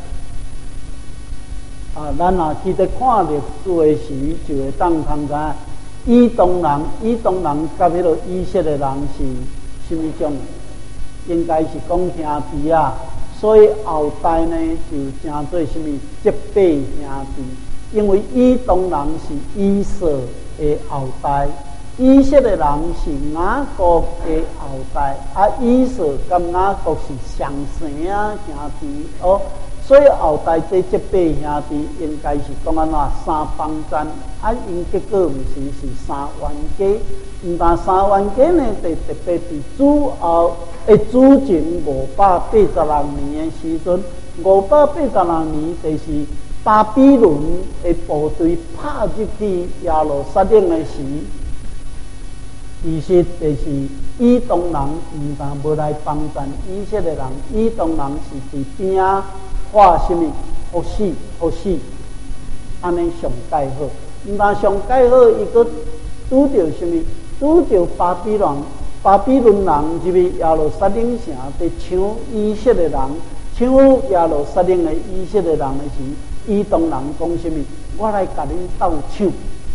啊，咱若去伫看历史的时，就会当通知以东人，以东人甲迄个以色列人是什么种？应该是讲兄弟啊。所以后代呢，就称做什么结拜兄弟，因为以东人是以色的后代，以色列人是雅各的后代，啊，以色甲雅各是上生啊兄弟哦。所以后代这这八兄弟应该是讲安怎三帮战，啊，因结果毋是是三冤家，毋但三冤家呢，就特别伫主后诶主前五百八十六年诶时阵，五百八十六年就是巴比伦诶部队拍入去耶路撒冷诶时，其实就是以东人毋但无来帮战以色列人，以东人是伫边仔。话什么？好死好死，安尼上介好。毋但上介好，伊个拄着什么？拄着巴比伦，巴比伦人入去耶路撒冷城，伫抢以色列人，抢耶路撒冷的以色列人的时，以东人讲什么？我来甲恁斗抢，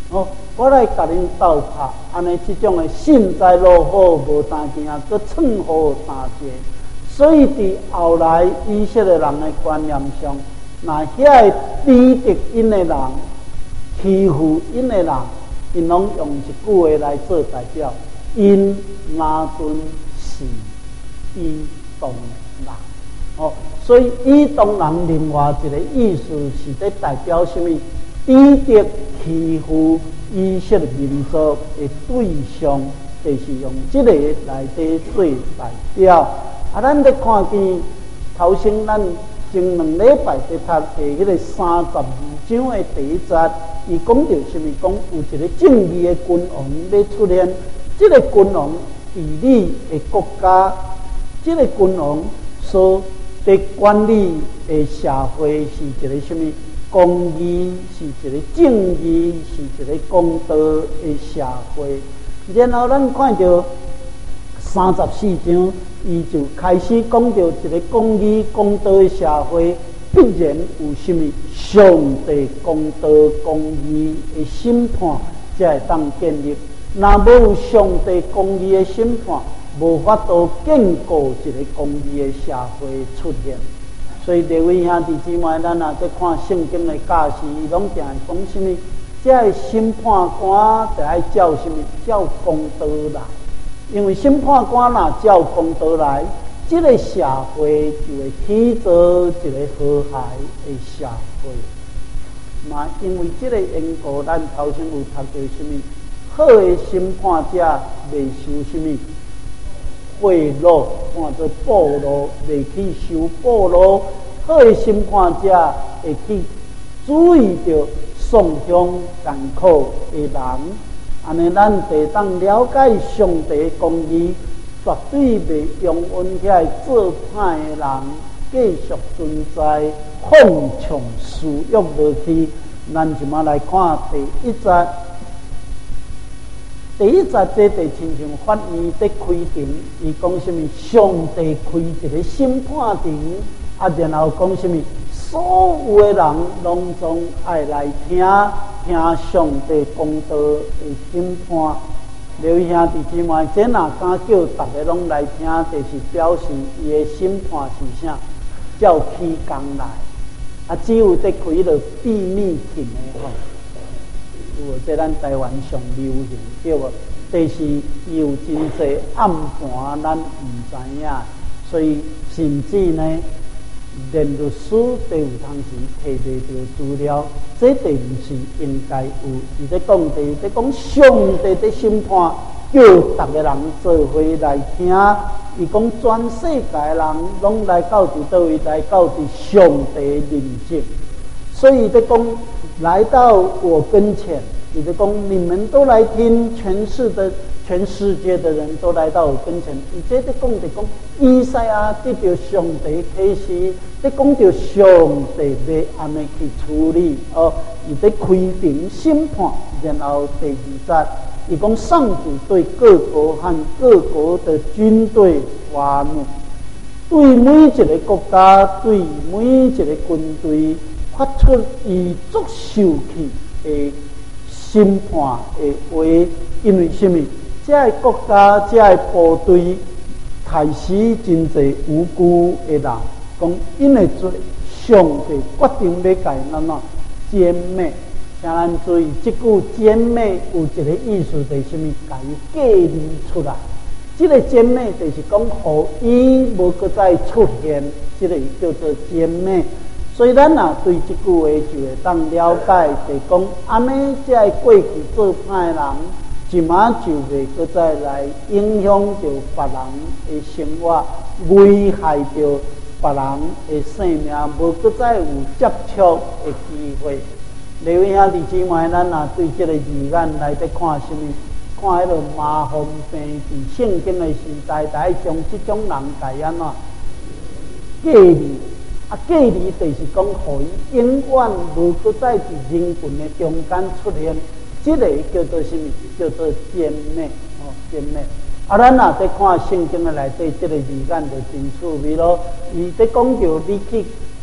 哦，我来甲恁斗拍，安尼即种的幸灾乐祸无担惊，佮趁好担济。所以伫后来以色列人的观念上，那遐逼迫因的人、欺负因的人，因拢用一句话来做代表：因拿顿是以东人。哦，所以以东人另外一个意思是在代表什么？逼迫欺负以色列民族的对象，就是用这个来底做代表。啊，咱咧看见头先咱前两礼拜在读的迄个三十二章的第一节，伊讲到什么？讲有一个正义的君王要出现，这个君王治理的国家，这个君王所在管理的社会是一个什么？公义，是一个正义，是一个公道的社会。然后咱看到三十四章，伊就开始讲到一个公义、公道的社会，必然有什么上帝公道、公义的审判，才会当建立。若无有上帝公义的审判，无法度建构一个公义的社会出现。所以各位兄弟姊妹，咱若在看圣经的教示，伊拢定会讲什么？这个审判官就爱照什么？照公道来。因为审判官若照公道来，这个社会就会起造一个和谐的社会。嘛，因为这个缘故，咱头先有读到什么？好的审判者未受什么贿赂，看做报劳，未去收报劳。好的审判者会去注意到丧凶艰苦的人。安尼，咱得当了解上帝的公义，绝对袂容允遐做歹的人继续存在，放纵私欲落去。咱就嘛来看第一节，第一节这地亲像法院在开庭，伊讲什么？上帝开一个审判庭，啊，然后讲什么？所有的人拢总爱来听听上帝公道的审判。刘兄弟姊妹，这若敢叫大家拢来听，就是表示伊的审判是啥？照起工来。啊，只有在开了秘密庭的吼，有这咱台湾上流行对无？但是有真侪暗盘，咱唔知影，所以甚至呢，连律师都有当时摕袂到资料，这地唔是应该有。伊在讲地，在讲上帝的审判，叫逐个人做伙来听。伊讲全世界人拢来到伫倒位，来到伫上帝面前。所以在讲来到我跟前，伊在讲你们都来听，全世的全世界的人都来到我跟前。伊这在讲就讲以赛亚得到上帝启示，在讲到上帝要安尼去处理哦。伊在开庭审判，然后第二节。伊讲上主对各国和各国的军队发怒，对每一个国家、对每一个军队发出伊足受气的审判的话，因为什么？这个国家、这个部队开始真侪无辜的人，讲因为做上帝决定要甲因安怎歼灭。请咱注意，这句歼灭有一个意思，就是什么？甲伊隔离出来。这个歼灭就是讲，互伊无搁再出现，这个叫做歼灭。所以咱若对这句话就会当了解，就是讲，安尼这个过去做歹人，即马就袂搁再来影响到别人的生活，危害到别人的性命，无搁再有接触的机会。各位兄弟姊妹，咱若对这个字眼来在看什么？看迄个麻风病，伫圣经的时代，就爱将这种人改安怎隔离？啊，隔离就是讲，互伊永远无搁再伫人群的中间出现。这个叫做什么？叫做歼灭哦，歼灭。啊，咱若在看圣经的内底，这个字眼就真趣味咯。伊在讲到你去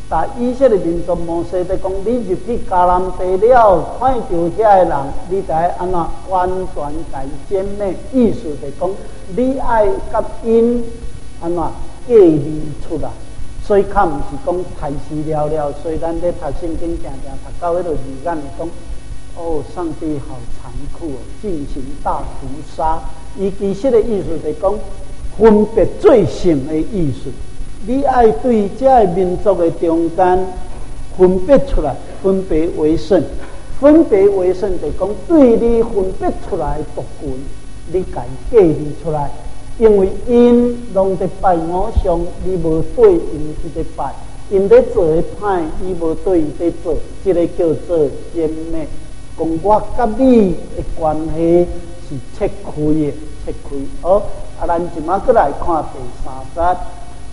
但以色列民族摩西在讲，你入去迦南地了，看到遐个人，你得安怎完全改减呢？意思就讲，你爱甲因安怎隔离出来。所以较毋是讲太死了了，所以咱咧读圣经，常常读到迄个字眼，会讲哦，上帝好残酷哦，进行大屠杀。伊其实的意思就是讲，分别罪性的意思。你爱对这个民族的中间分别出来，分别为圣。分别为圣就是讲，对你分别出来族群，你家隔离出来。因为因拢在拜偶像，你无对因去在拜；因在做的歹，你无对伊在做，这个叫做奸昧。讲我甲你的关系是切开的，切开。好，啊，咱即马过来看第三节。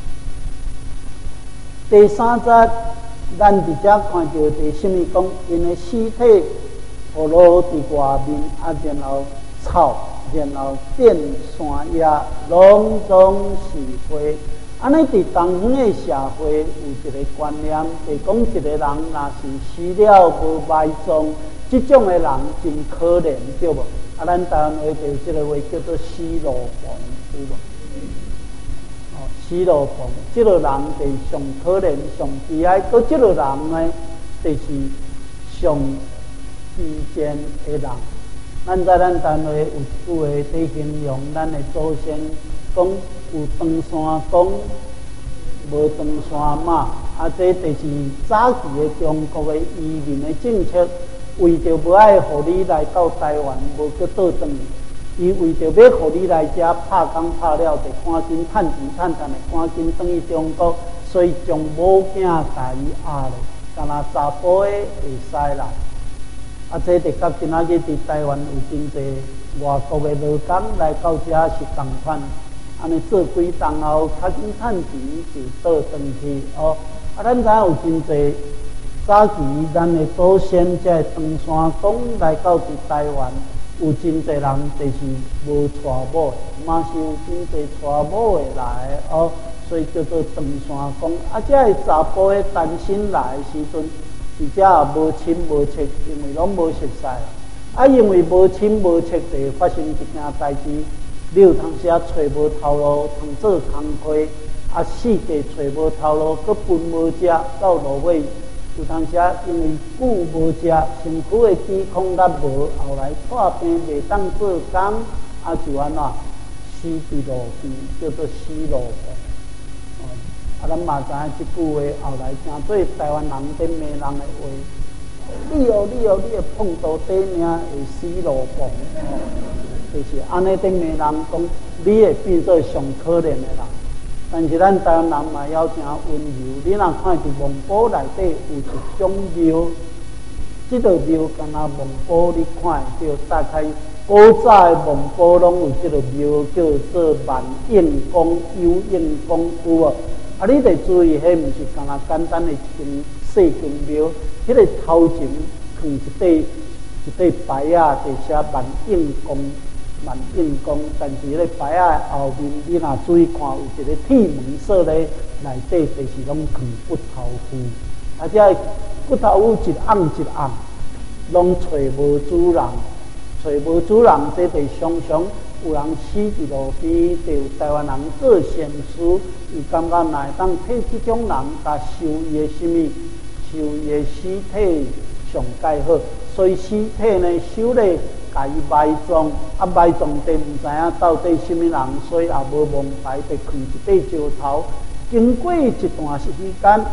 第三节，咱直接看到第什么讲？因的尸体裸露伫外面，啊，然后草。然后电山野拢总是花，安尼伫东方的社会有一个观念，就是讲一个人若是死了无埋葬，这种的人真可怜，对无？啊，咱台湾话就有这个话叫做死路房，对无？哦，死路房，这个人就是上可怜、上悲哀，搁这个人呢，就是上卑贱的人。咱在咱单位有句话在形容咱的祖先，讲有长山公，无长山马。啊，这就是早期的中国的移民的政策，为着无爱互你来到台湾，无去倒转去，伊为着要互你来遮拍工拍了，就赶紧趁钱趁趁的，赶紧转去中国，所以将某囝家己压咧，干那查甫的会使啦。啊，这就甲今仔日伫台湾有真侪外国的劳工来到遮是共款，安尼做几档后，较紧趁钱就倒转去哦。啊，咱知影有真侪早期咱的祖先，即个长山公来到伫台湾，有真侪人就是无娶某，嘛是有真侪娶某的来哦，所以叫做长山公。啊，即个查甫的单身来的时阵。而且也无亲无戚，因为拢无熟识啊，因为无亲无戚，就发生一件代志，你有当时啊找无头路，通做工课，啊四界找无头路，佮饭无食，到落尾有当时啊因为久无食，身躯的健康较无，后来破病袂当做工，啊就安怎死伫路边，叫做死路病。啊，咱嘛知影即句话，后来成做台湾人顶骂人的话。你哦，你哦，你会碰到底命会死路崩，哦，就是安尼顶骂人讲，你会变做上可怜的人。但是咱台湾人嘛要诚温柔，你若看伫蒙古内底有一种庙，即个庙敢若蒙古你看会到，大概古早的蒙古拢有即个庙，叫做万应宫、有应宫，有无？啊，你得注意，迄毋是干那简单的一间细间庙，迄个头前放一块一块牌啊，就写万应宫，万应宫。但是迄个牌啊后面，你若注意看，有一个铁门锁咧，内底就是拢放骨头夫。啊，这骨头夫一暗一暗，拢找无主人，找无主人，这就常常有人死伫路边，就有台湾人做善事。伊感觉若会当替即种人甲收伊的什么，收伊的尸体上介好，所以尸体呢收咧，甲伊埋葬，啊埋葬地毋知影到底什么人，所以也无蒙牌，就放一块石头。经过一段时间，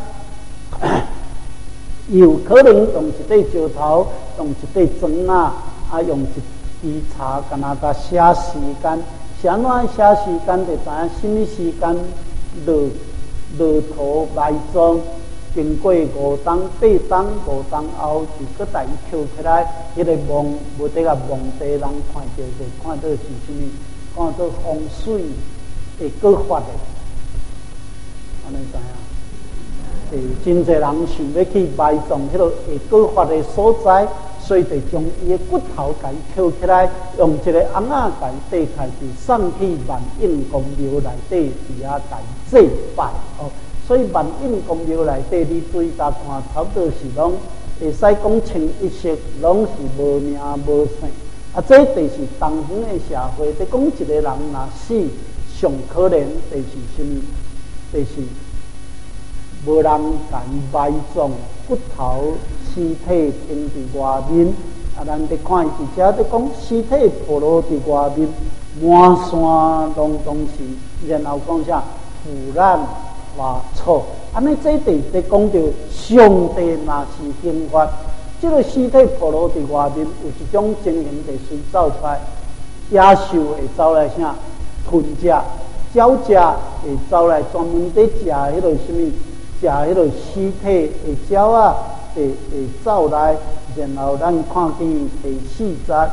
有可能用一块石头，用一块砖啊，啊用一支茶，干那甲写时间，写安怎写时间，就知影什么时间。落落土埋葬，经过五冬、八冬、五冬后，就搁带伊捡起来。迄、那个墓无得个墓地，人看到就看到是什么？看到风水会搁发的，安尼知影？是真侪人想要去埋葬迄个会搁发的所在，所以就将伊的骨头甲伊捡起来，用一个红仔甲伊缀开，就送去万应公庙内底伫遐甲伊祭拜哦。 所以万应公庙内底，你对甲看，差不多是拢会使讲清一色，拢是无名无姓。啊，这就是当今的社会，在讲一个人若死，上可怜就是什么？就是无人甲伊埋葬，骨头尸体停伫外面。啊，咱伫看伊伫遮伫讲尸体暴露伫外面，满山拢拢是，然后讲啥腐烂花草。安尼这地在讲着上帝若是刑罚。这个尸体暴露伫外面，有一种情形会随走出来，野兽会走来啥吞食，鸟只会走来专门在食迄个什么，食迄个尸体的鸟啊，会会走来，然后咱看见第四节，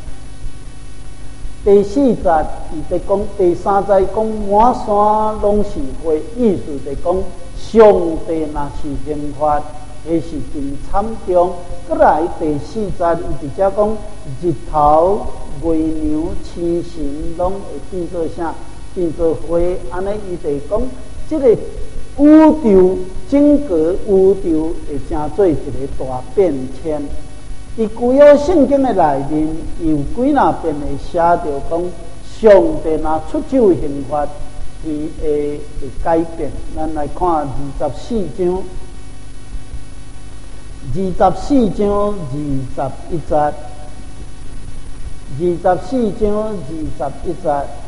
第四节伊在讲第三节讲满山拢是花，意思在讲上帝若是刑罚。迄是真惨重。过来第四节，伊直接讲日头、月亮、星辰拢会变做啥？变做花。安尼伊就讲，即、这个宇宙整个宇宙会成做一个大变迁。伊旧约圣经的内面有几若遍会写着讲，上帝若出手刑罚，伊会会改变。咱来看二十四章。二十四章二十一节，二十四章二十一节，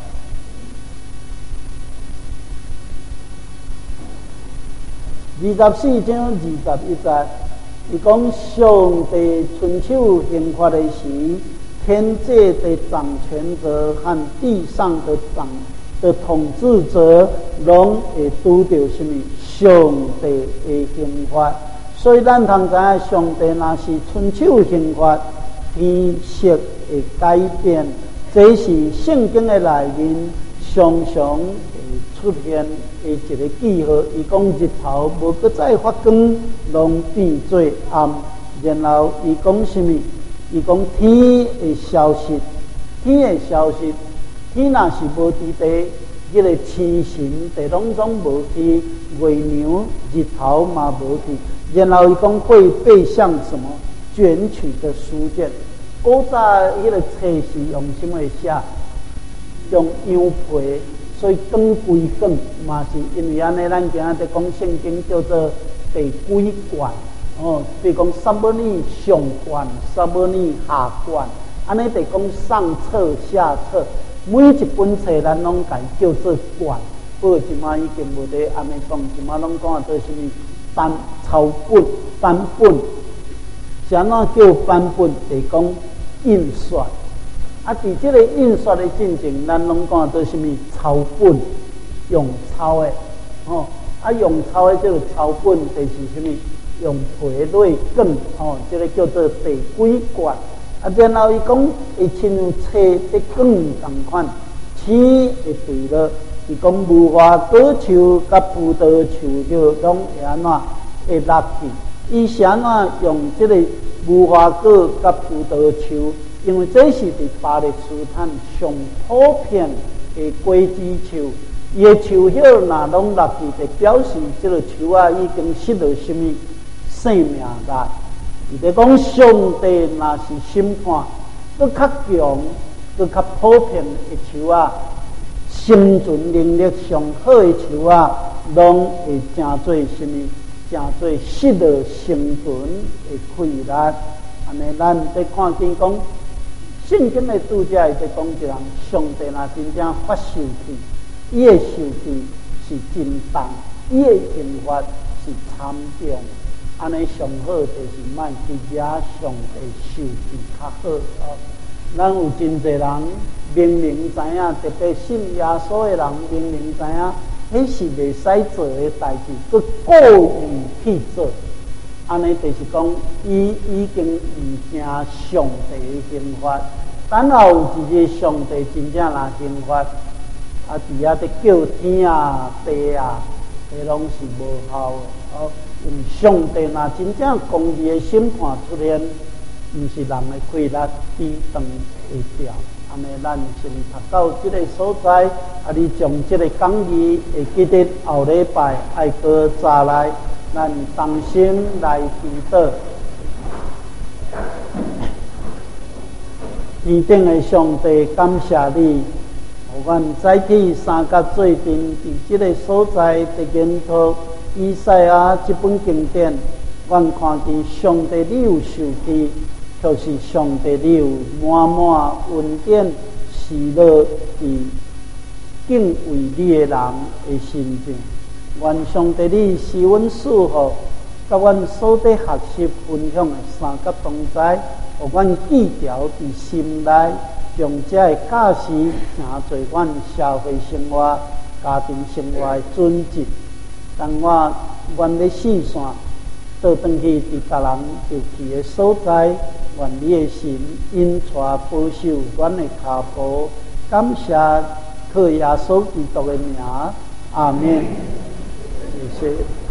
二十四章二十一节，伊讲上帝春秋刑罚的时，天界的掌权者和地上的掌的统治者，拢会拄到什么？上帝的刑罚。所以咱通知影，上帝若是春秋刑罚，天色会改变。这是圣经的内面常常会出现的一个记号。伊讲日头无搁再发光，拢变做暗。然后伊讲什么？伊讲天会消失，天会消失。天若是无伫地，迄个星辰地拢总无去，月亮、日头嘛无去。然后伊讲会背向什么卷曲的书卷，古早迄个册是用什么写？用羊皮，所以光规卷嘛是因为安尼，咱今仔在讲圣经叫做第几卷哦，比如讲撒母耳上卷、撒母耳下卷，安尼得讲上册下册，每一本册咱拢改叫做卷。不过即马已经无得安尼讲，即马拢讲做什么？单抄本、版本，是安怎叫版本？就是讲印刷。啊，伫这个印刷的进程，咱拢讲做什么？抄本，用抄的，哦，啊，用抄的这个抄本，就是什么？用皮类卷，哦，这个叫做第几卷。啊，然后伊讲会亲像册的卷同款，齿会对了。伊讲无花果树甲葡萄树就拢会安怎会落去？伊是安怎用即个无花果甲葡萄树？因为这是伫巴勒斯坦上普遍的果子树，伊的树叶若拢落去，就表示即个树啊已经失了什么生命力。伊在讲上帝若是审判，搁较强、搁较普遍的树啊。生存能力上好的树啊，拢会成做什么？成做失了生存的困力。安尼，咱在看见讲，圣经的拄则会在讲一人，上帝若真正发受气，伊的受气是真重，伊的刑罚是惨重。安尼上好就是莫去惹上帝受气较好哦。咱有真侪人明明知影，特别信耶稣的人明明知影，迄是袂使做的代志，佮故意去做。安尼就是讲，伊已经毋惊上帝的刑罚。等后有一日上帝真正若刑罚，啊，伫遐伫叫天啊、地啊，迄拢是无效的。哦，因为上帝若真正公义的审判出现。毋是人的气力比长会掉，啊， 安尼咱先读到即个所在，啊，你将即个讲义会记得后礼拜爱搁再来，咱同心来祈祷。天顶的上帝，感谢你，互阮早起三甲做阵，伫即个所在伫研读以赛亚即本经典，阮看见上帝你有受气。就是上帝，你有满满恩典，是乐伫敬畏你的人的心境。愿上帝你是阮祝福，甲阮所得学习分享的三甲同在，互阮记条伫心内，将这个价值行做阮社会生活、家庭生活的准则。当我愿咧四线倒转去伫别人就去的所在。愿你的神因带保守阮的脚步，感谢靠耶稣基督的名，阿门。谢谢。